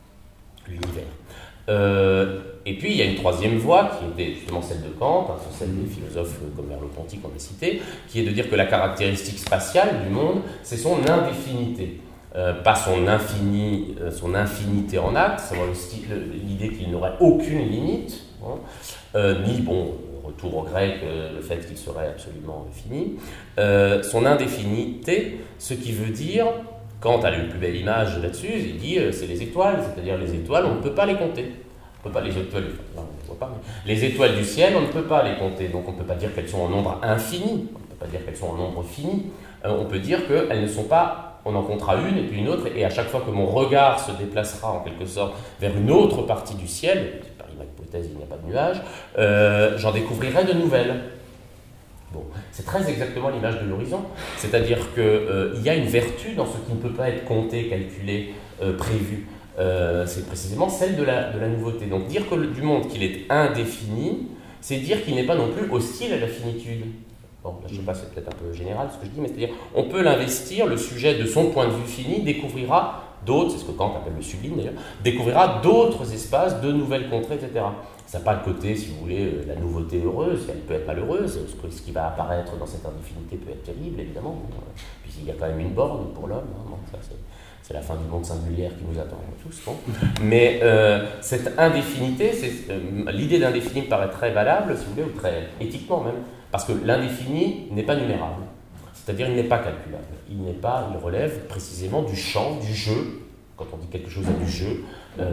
l'univers. Et puis il y a une troisième voie qui était justement celle de Kant, celle des philosophes comme Merleau-Ponty qu'on a cité, qui est de dire que la caractéristique spatiale du monde, c'est son indéfinité. Pas son infinité en acte, savoir l'idée qu'il n'aurait aucune limite, ni, retour au grec, le fait qu'il serait absolument fini. Son indéfinité, ce qui veut dire, Kant a une plus belle image là-dessus, il dit c'est les étoiles, c'est-à-dire les étoiles, on ne peut pas les compter. On peut pas les étoiles, non, on ne voit pas, mais les étoiles du ciel, on ne peut pas les compter. Donc on ne peut pas dire qu'elles sont en nombre infini, on ne peut pas dire qu'elles sont en nombre fini. On peut dire qu'elles ne sont pas, on en comptera une et puis une autre, et à chaque fois que mon regard se déplacera en quelque sorte vers une autre partie du ciel, par ma hypothèse il n'y a pas de nuages, j'en découvrirai de nouvelles. Bon, c'est très exactement l'image de l'horizon, c'est-à-dire qu'il y a une vertu dans ce qui ne peut pas être compté, calculé, prévu. C'est précisément celle de la nouveauté. Donc dire du monde qu'il est indéfini, c'est dire qu'il n'est pas non plus hostile à la finitude. Bon, là, je ne sais pas, c'est peut-être un peu général ce que je dis, mais c'est-à-dire on peut l'investir, le sujet de son point de vue fini découvrira d'autres, c'est ce que Kant appelle le sublime d'ailleurs, découvrira d'autres espaces, de nouvelles contrées, etc. Ça n'a pas le côté, si vous voulez, la nouveauté heureuse, elle peut être malheureuse, ce qui va apparaître dans cette indéfinité peut être terrible, évidemment. Puis il y a quand même une borne pour l'homme, hein, bon, ça c'est la fin du monde singulière qui nous attend tous. Bon. Mais cette indéfinité, l'idée d'indéfini me paraît très valable, si vous voulez, ou très éthiquement même, parce que l'indéfini n'est pas numérable, c'est-à-dire il n'est pas calculable, il relève précisément du champ, du jeu. Quand on dit quelque chose a du jeu,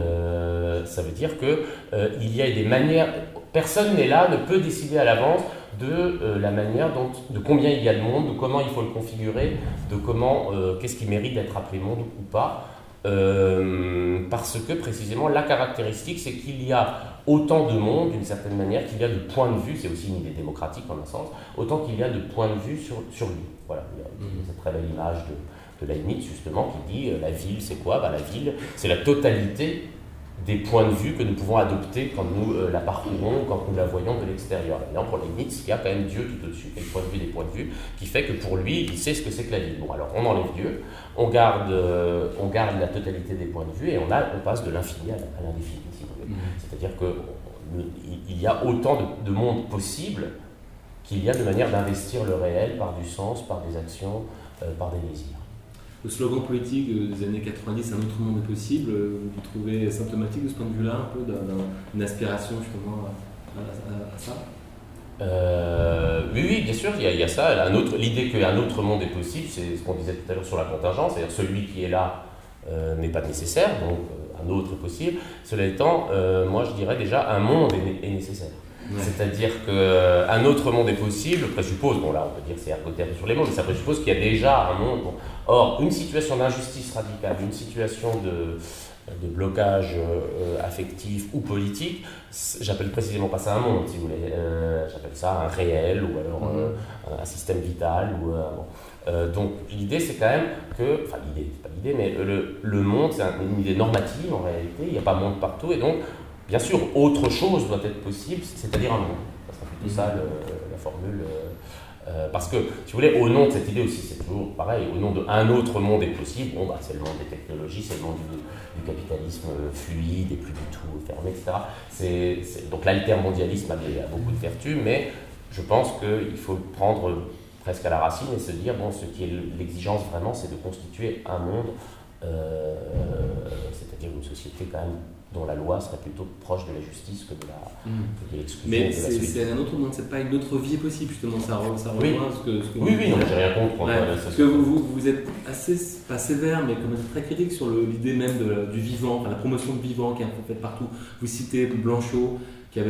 ça veut dire qu'il y a des manières, personne n'est là, ne peut décider à l'avance de la manière de combien il y a de monde, de comment il faut le configurer, de comment, qu'est-ce qui mérite d'être appelé monde ou pas, parce que précisément la caractéristique c'est qu'il y a autant de monde d'une certaine manière qu'il y a de points de vue, c'est aussi une idée démocratique en un sens, autant qu'il y a de points de vue sur lui. Voilà, il y a cette très belle image de Leibniz justement qui dit la ville c'est quoi ? La ville c'est la totalité des points de vue que nous pouvons adopter quand nous la parcourons, quand nous la voyons de l'extérieur. Évidemment, pour Leibniz, il y a quand même Dieu tout au-dessus, et le point de vue des points de vue, qui fait que pour lui, il sait ce que c'est que la ville. Bon, alors on enlève Dieu, on garde la totalité des points de vue, et on passe de l'infini à l'indéfini, si vous voulez. C'est-à-dire qu'il y a autant de mondes possibles qu'il y a de manière d'investir le réel par du sens, par des actions, par des désirs. Le slogan politique des années 90, un autre monde est possible, vous trouvez symptomatique de ce point de vue-là, un peu d'une aspiration justement à ça ? Oui, bien sûr, il y a ça. L'idée qu'un autre monde est possible, c'est ce qu'on disait tout à l'heure sur la contingence, c'est-à-dire celui qui est là n'est pas nécessaire, donc un autre est possible. Cela étant, moi je dirais déjà un monde est nécessaire. Ouais. C'est-à-dire qu'un autre monde est possible, présuppose, bon là on peut dire que c'est ergotherme sur les mots, mais ça présuppose qu'il y a déjà un monde. Bon. Or, une situation d'injustice radicale, une situation de blocage affectif ou politique, j'appelle précisément pas ça un monde, si vous voulez, j'appelle ça un réel ou alors un système vital. Donc l'idée c'est quand même que, enfin l'idée, c'est pas l'idée, mais le monde c'est une idée normative en réalité, il n'y a pas monde partout et donc bien sûr, autre chose doit être possible, c'est-à-dire un monde. Ça sera plutôt ça la formule. Parce que, si vous voulez, au nom de cette idée aussi, c'est toujours pareil, au nom d'un autre monde est possible, bon, c'est le monde des technologies, c'est le monde du capitalisme fluide et plus du tout fermé, etc. Donc l'altermondialisme a beaucoup de vertus, mais je pense qu'il faut le prendre presque à la racine et se dire, bon, ce qui est l'exigence vraiment, c'est de constituer un monde, c'est-à-dire une société quand même dont la loi serait plutôt proche de la justice que de l'exclusion. Mais de la solitude. C'est un autre monde, c'est pas une autre vie possible, justement, ça rejoint ce que oui, non, j'ai rien contre. Ouais, parce que vous êtes assez, pas sévère, mais quand même très critique sur l'idée même du vivant, enfin, la promotion du vivant qui est un peu faite partout. Vous citez Blanchot, qui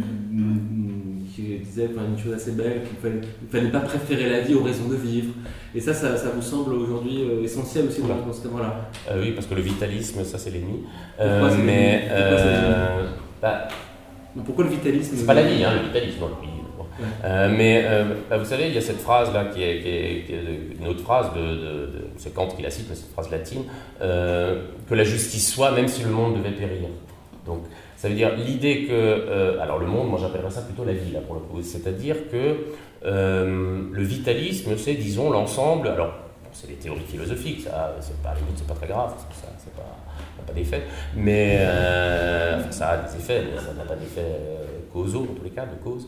disait une chose assez belle, qu'il ne fallait pas préférer la vie aux raisons de vivre. Et ça vous semble aujourd'hui essentiel aussi dans ce cas-là. Oui, parce que le vitalisme, ça c'est l'ennemi. Pourquoi c'est l'ennemi ? Pourquoi le vitalisme ? C'est pas la vie, le vitalisme. Mais vous savez, il y a cette phrase-là qui est une autre phrase, c'est Kant qui la cite, mais cette phrase latine, que la justice soit, même si le monde devait périr. Donc, ça veut dire l'idée que... alors le monde, moi j'appellerais ça plutôt la vie, là, pour le coup. C'est-à-dire que le vitalisme, c'est, disons, l'ensemble... Alors, c'est des théories philosophiques, ça, c'est pas, à la limite, c'est pas très grave, ça n'a pas d'effet. Mais... ça a des effets, mais ça n'a pas d'effet causaux, dans tous les cas, de cause.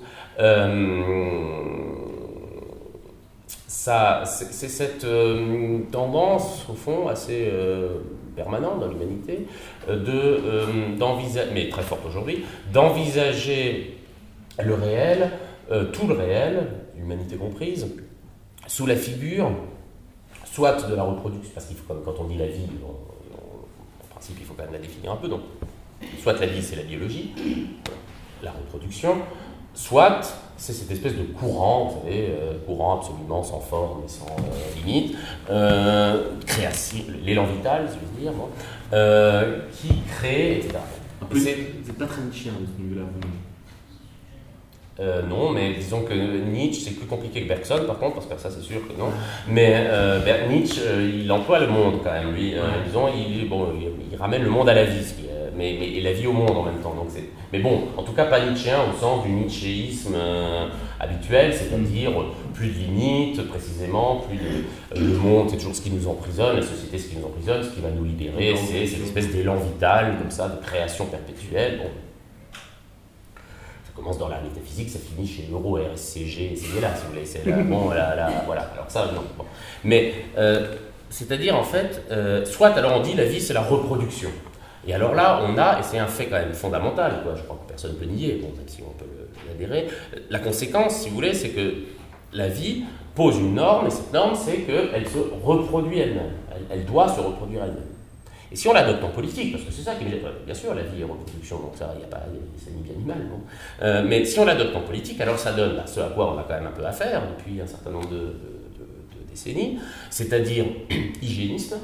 C'est cette tendance, au fond, assez permanente dans l'humanité, d'envisager, mais très forte aujourd'hui, d'envisager le réel, tout le réel, l'humanité comprise, sous la figure, soit de la reproduction, parce qu'il faut, quand on dit la vie, en principe, il faut quand même la définir un peu, donc soit la vie c'est la biologie, la reproduction, soit c'est cette espèce de courant, vous savez, courant absolument sans forme et sans limite, création, l'élan vital, si je veux dire, bon, qui crée, etc. Vous n'êtes pas très Nietzschéen de ce point de vue-là, vous. Non, mais disons que Nietzsche, c'est plus compliqué que Bergson, par contre, parce que ça, c'est sûr que non. Mais Nietzsche, il emploie le monde, quand même, lui. Disons, il ramène le monde à la vie, et la vie au monde en même temps. Donc mais bon, en tout cas, pas nietzschéen au sens du nietzschéisme habituel, c'est-à-dire plus de limites, précisément, plus de... le monde, c'est toujours ce qui nous emprisonne, la société, ce qui nous emprisonne, ce qui va nous libérer, c'est cette espèce d'élan vital, comme ça, de création perpétuelle. Bon. Ça commence dans la métaphysique, ça finit chez Euro, RSCG, et c'est là, si vous voulez. C'est là, bon, voilà. Alors ça, non. Bon. Mais, c'est-à-dire, en fait, soit alors on dit la vie, c'est la reproduction. Et alors là, on a, et c'est un fait quand même fondamental, quoi, je crois que personne ne peut nier, bon, même si on peut l'adhérer, la conséquence, si vous voulez, c'est que la vie pose une norme, et cette norme, c'est qu'elle se reproduit elle-même. Elle doit se reproduire elle-même. Et si on l'adopte en politique, parce que c'est ça qui est... Bien sûr, la vie est reproduction, donc ça, il n'y a pas... C'est ni bien ni mal, bon. Mais si on l'adopte en politique, alors ça donne ce à quoi on a quand même un peu à faire depuis un certain nombre de décennies, c'est-à-dire hygiéniste.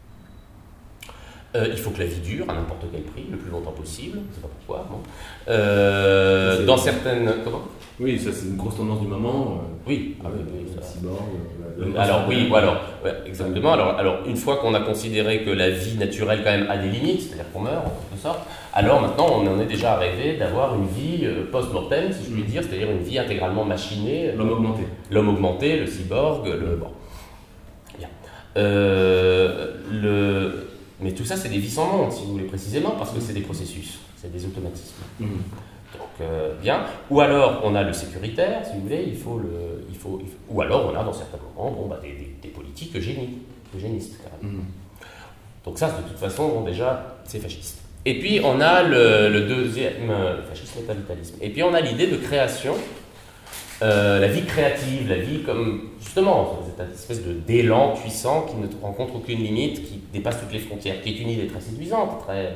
Il faut que la vie dure à n'importe quel prix, le plus longtemps possible, je ne sais pas pourquoi. Bon. Dans certaines... Comment ? Oui, ça c'est une grosse tendance du moment. Oui, ça. Cyborg. Alors oui, ouais, exactement. Alors une fois qu'on a considéré que la vie naturelle quand même a des limites, c'est-à-dire qu'on meurt en quelque sorte, alors maintenant on en est déjà rêvé d'avoir une vie post-mortem, si je puis dire, c'est-à-dire une vie intégralement machinée. L'homme augmenté. L'homme augmenté, le cyborg, bon. Bien. Mais tout ça, c'est des vies sans monde, si vous voulez précisément, parce que c'est des processus, c'est des automatismes. Donc, bien. Ou alors, on a le sécuritaire, si vous voulez, ou alors, on a, dans certains moments, des politiques eugénistes, carrément. Donc ça, de toute façon, bon, déjà, c'est fasciste. Et puis, on a le deuxième... Le fascisme est un vitalisme. Et puis, on a l'idée de création, la vie créative, la vie comme, justement, cette espèce d'élan puissant qui ne rencontre aucune limite, qui dépasse toutes les frontières, qui est une idée très séduisante, très,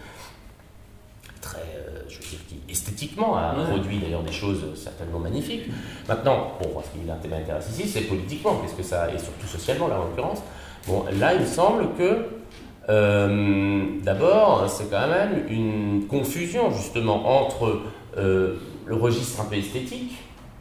je veux dire, qui esthétiquement a produit d'ailleurs des choses certainement magnifiques. Maintenant, bon, ce qui m'intéresse ici, c'est politiquement, qu'est-ce que ça, et surtout socialement là en l'occurrence. Bon, là, il me semble que, d'abord, c'est quand même une confusion justement entre le registre un peu esthétique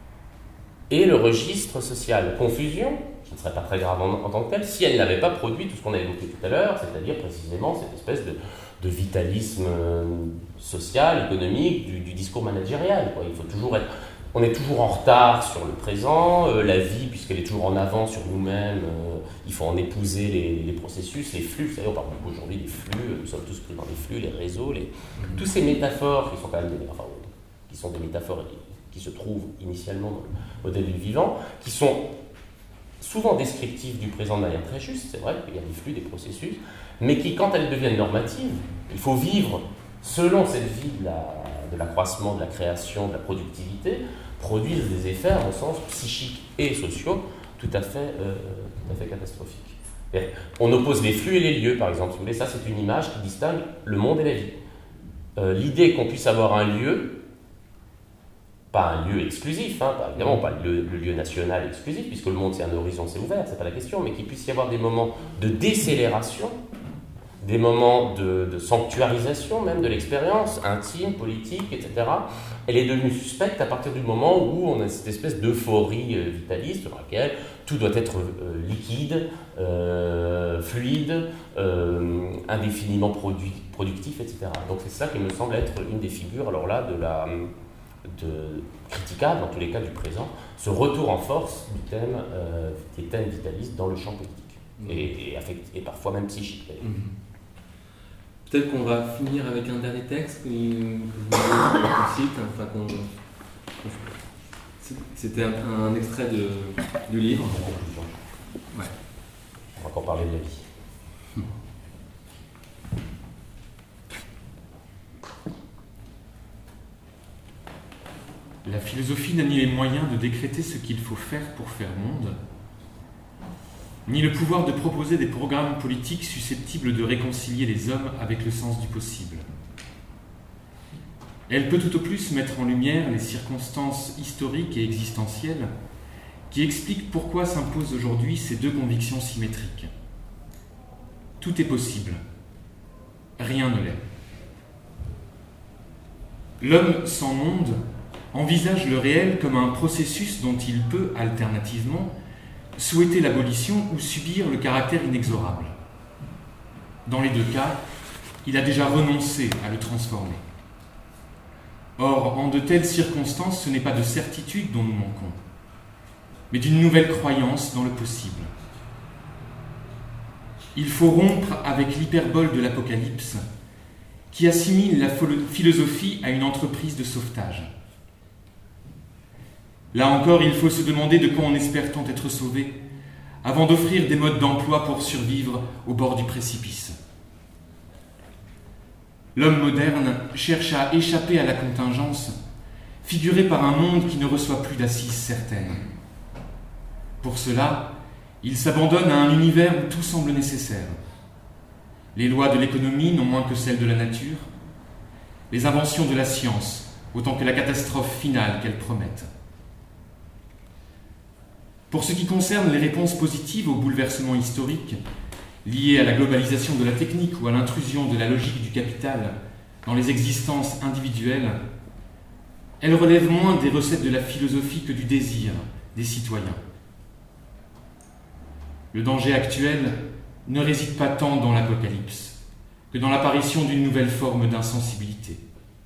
et le registre social. Confusion, qui ne serait pas très grave en tant que telle, si elle n'avait pas produit tout ce qu'on a évoqué tout à l'heure, c'est-à-dire précisément cette espèce de vitalisme social, économique, du discours managérial, quoi. Il faut toujours être... On est toujours en retard sur le présent, la vie, puisqu'elle est toujours en avant sur nous-mêmes, il faut en épouser les processus, les flux. Vous savez, on parle beaucoup aujourd'hui des flux, nous sommes tous pris dans les flux, les réseaux, tous ces métaphores qui sont quand même qui sont des métaphores qui se trouvent initialement dans le modèle du vivant, qui sont souvent descriptifs du présent de manière très juste, c'est vrai qu'il y a des flux, des processus, mais qui, quand elles deviennent normatives, il faut vivre selon cette vie de l'accroissement, de la création, de la productivité, produisent des effets, à mon sens, psychiques et sociaux, tout à fait catastrophiques. Et on oppose les flux et les lieux, par exemple. Si vous voulez, ça, c'est une image qui distingue le monde et la vie. L'idée qu'on puisse avoir un lieu, pas un lieu exclusif, évidemment pas le lieu national exclusif, puisque le monde c'est un horizon, c'est ouvert, c'est pas la question, mais qu'il puisse y avoir des moments de décélération, des moments de sanctuarisation même de l'expérience, intime, politique, etc. Elle est devenue suspecte à partir du moment où on a cette espèce d'euphorie vitaliste dans laquelle tout doit être liquide, fluide, indéfiniment productif, etc. Donc c'est ça qui me semble être une des figures, alors là, critiquable, dans tous les cas du présent, ce retour en force du thème, des thèmes vitalistes dans le champ politique, et parfois même psychique. Peut-être qu'on va finir avec un dernier texte que vous cite, c'était un extrait du livre. Ouais. On va encore parler de la vie. La philosophie n'a ni les moyens de décréter ce qu'il faut faire pour faire monde, ni le pouvoir de proposer des programmes politiques susceptibles de réconcilier les hommes avec le sens du possible. Elle peut tout au plus mettre en lumière les circonstances historiques et existentielles qui expliquent pourquoi s'imposent aujourd'hui ces deux convictions symétriques. Tout est possible, rien ne l'est. L'homme sans monde envisage le réel comme un processus dont il peut, alternativement, souhaiter l'abolition ou subir le caractère inexorable. Dans les deux cas, il a déjà renoncé à le transformer. Or, en de telles circonstances, ce n'est pas de certitude dont nous manquons, mais d'une nouvelle croyance dans le possible. Il faut rompre avec l'hyperbole de l'Apocalypse, qui assimile la philosophie à une entreprise de sauvetage. Là encore, il faut se demander de quoi on espère tant être sauvé, avant d'offrir des modes d'emploi pour survivre au bord du précipice. L'homme moderne cherche à échapper à la contingence, figurée par un monde qui ne reçoit plus d'assises certaines. Pour cela, il s'abandonne à un univers où tout semble nécessaire. Les lois de l'économie non moins que celles de la nature, les inventions de la science, autant que la catastrophe finale qu'elles promettent. Pour ce qui concerne les réponses positives aux bouleversements historiques, liés à la globalisation de la technique ou à l'intrusion de la logique du capital dans les existences individuelles, elles relèvent moins des recettes de la philosophie que du désir des citoyens. Le danger actuel ne réside pas tant dans l'Apocalypse que dans l'apparition d'une nouvelle forme d'insensibilité.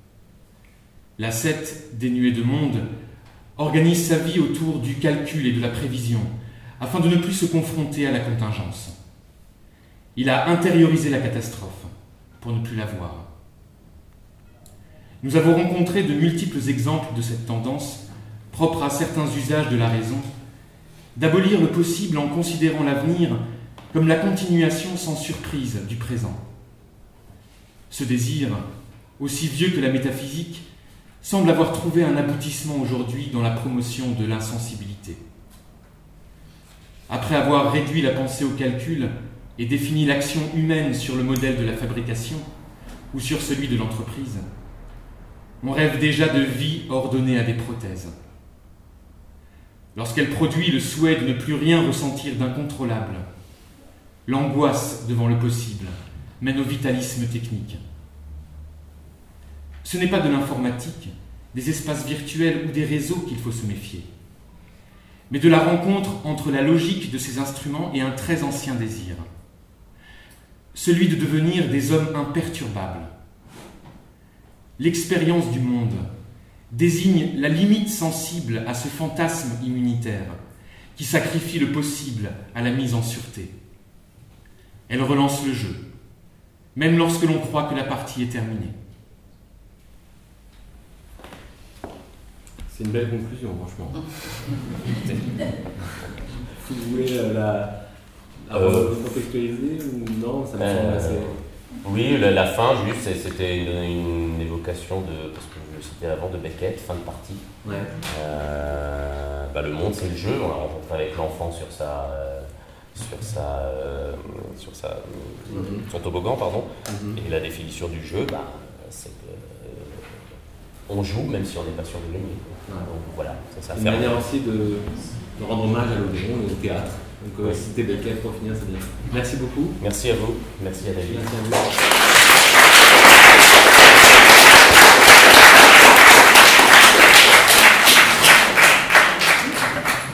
L'ascète dénué de monde organise sa vie autour du calcul et de la prévision afin de ne plus se confronter à la contingence. Il a intériorisé la catastrophe pour ne plus la voir. Nous avons rencontré de multiples exemples de cette tendance, propre à certains usages de la raison, d'abolir le possible en considérant l'avenir comme la continuation sans surprise du présent. Ce désir, aussi vieux que la métaphysique, semble avoir trouvé un aboutissement aujourd'hui dans la promotion de l'insensibilité. Après avoir réduit la pensée au calcul et défini l'action humaine sur le modèle de la fabrication ou sur celui de l'entreprise, on rêve déjà de vie ordonnée à des prothèses. Lorsqu'elle produit le souhait de ne plus rien ressentir d'incontrôlable, l'angoisse devant le possible mène au vitalisme technique. Ce n'est pas de l'informatique, des espaces virtuels ou des réseaux qu'il faut se méfier, mais de la rencontre entre la logique de ces instruments et un très ancien désir, celui de devenir des hommes imperturbables. L'expérience du monde désigne la limite sensible à ce fantasme immunitaire qui sacrifie le possible à la mise en sûreté. Elle relance le jeu, même lorsque l'on croit que la partie est terminée. C'est une belle conclusion, franchement. Vous voulez la contextualiser ou non? Ça me semble assez... Oui, la fin, juste, c'était une évocation de, parce que je le citais avant, de Beckett, fin de partie. Ouais. Le monde, c'est le jeu. On l'a rencontré avec l'enfant sur son toboggan, pardon. Et la définition du jeu, c'est que on joue même si on n'est pas sûr de gagner. Ouais. Donc voilà, ça une manière aussi de rendre hommage à l'Odéon et au théâtre. Donc citer Beckett pour finir, c'est bien. Merci beaucoup. Merci à vous. Merci à David. Merci à vous.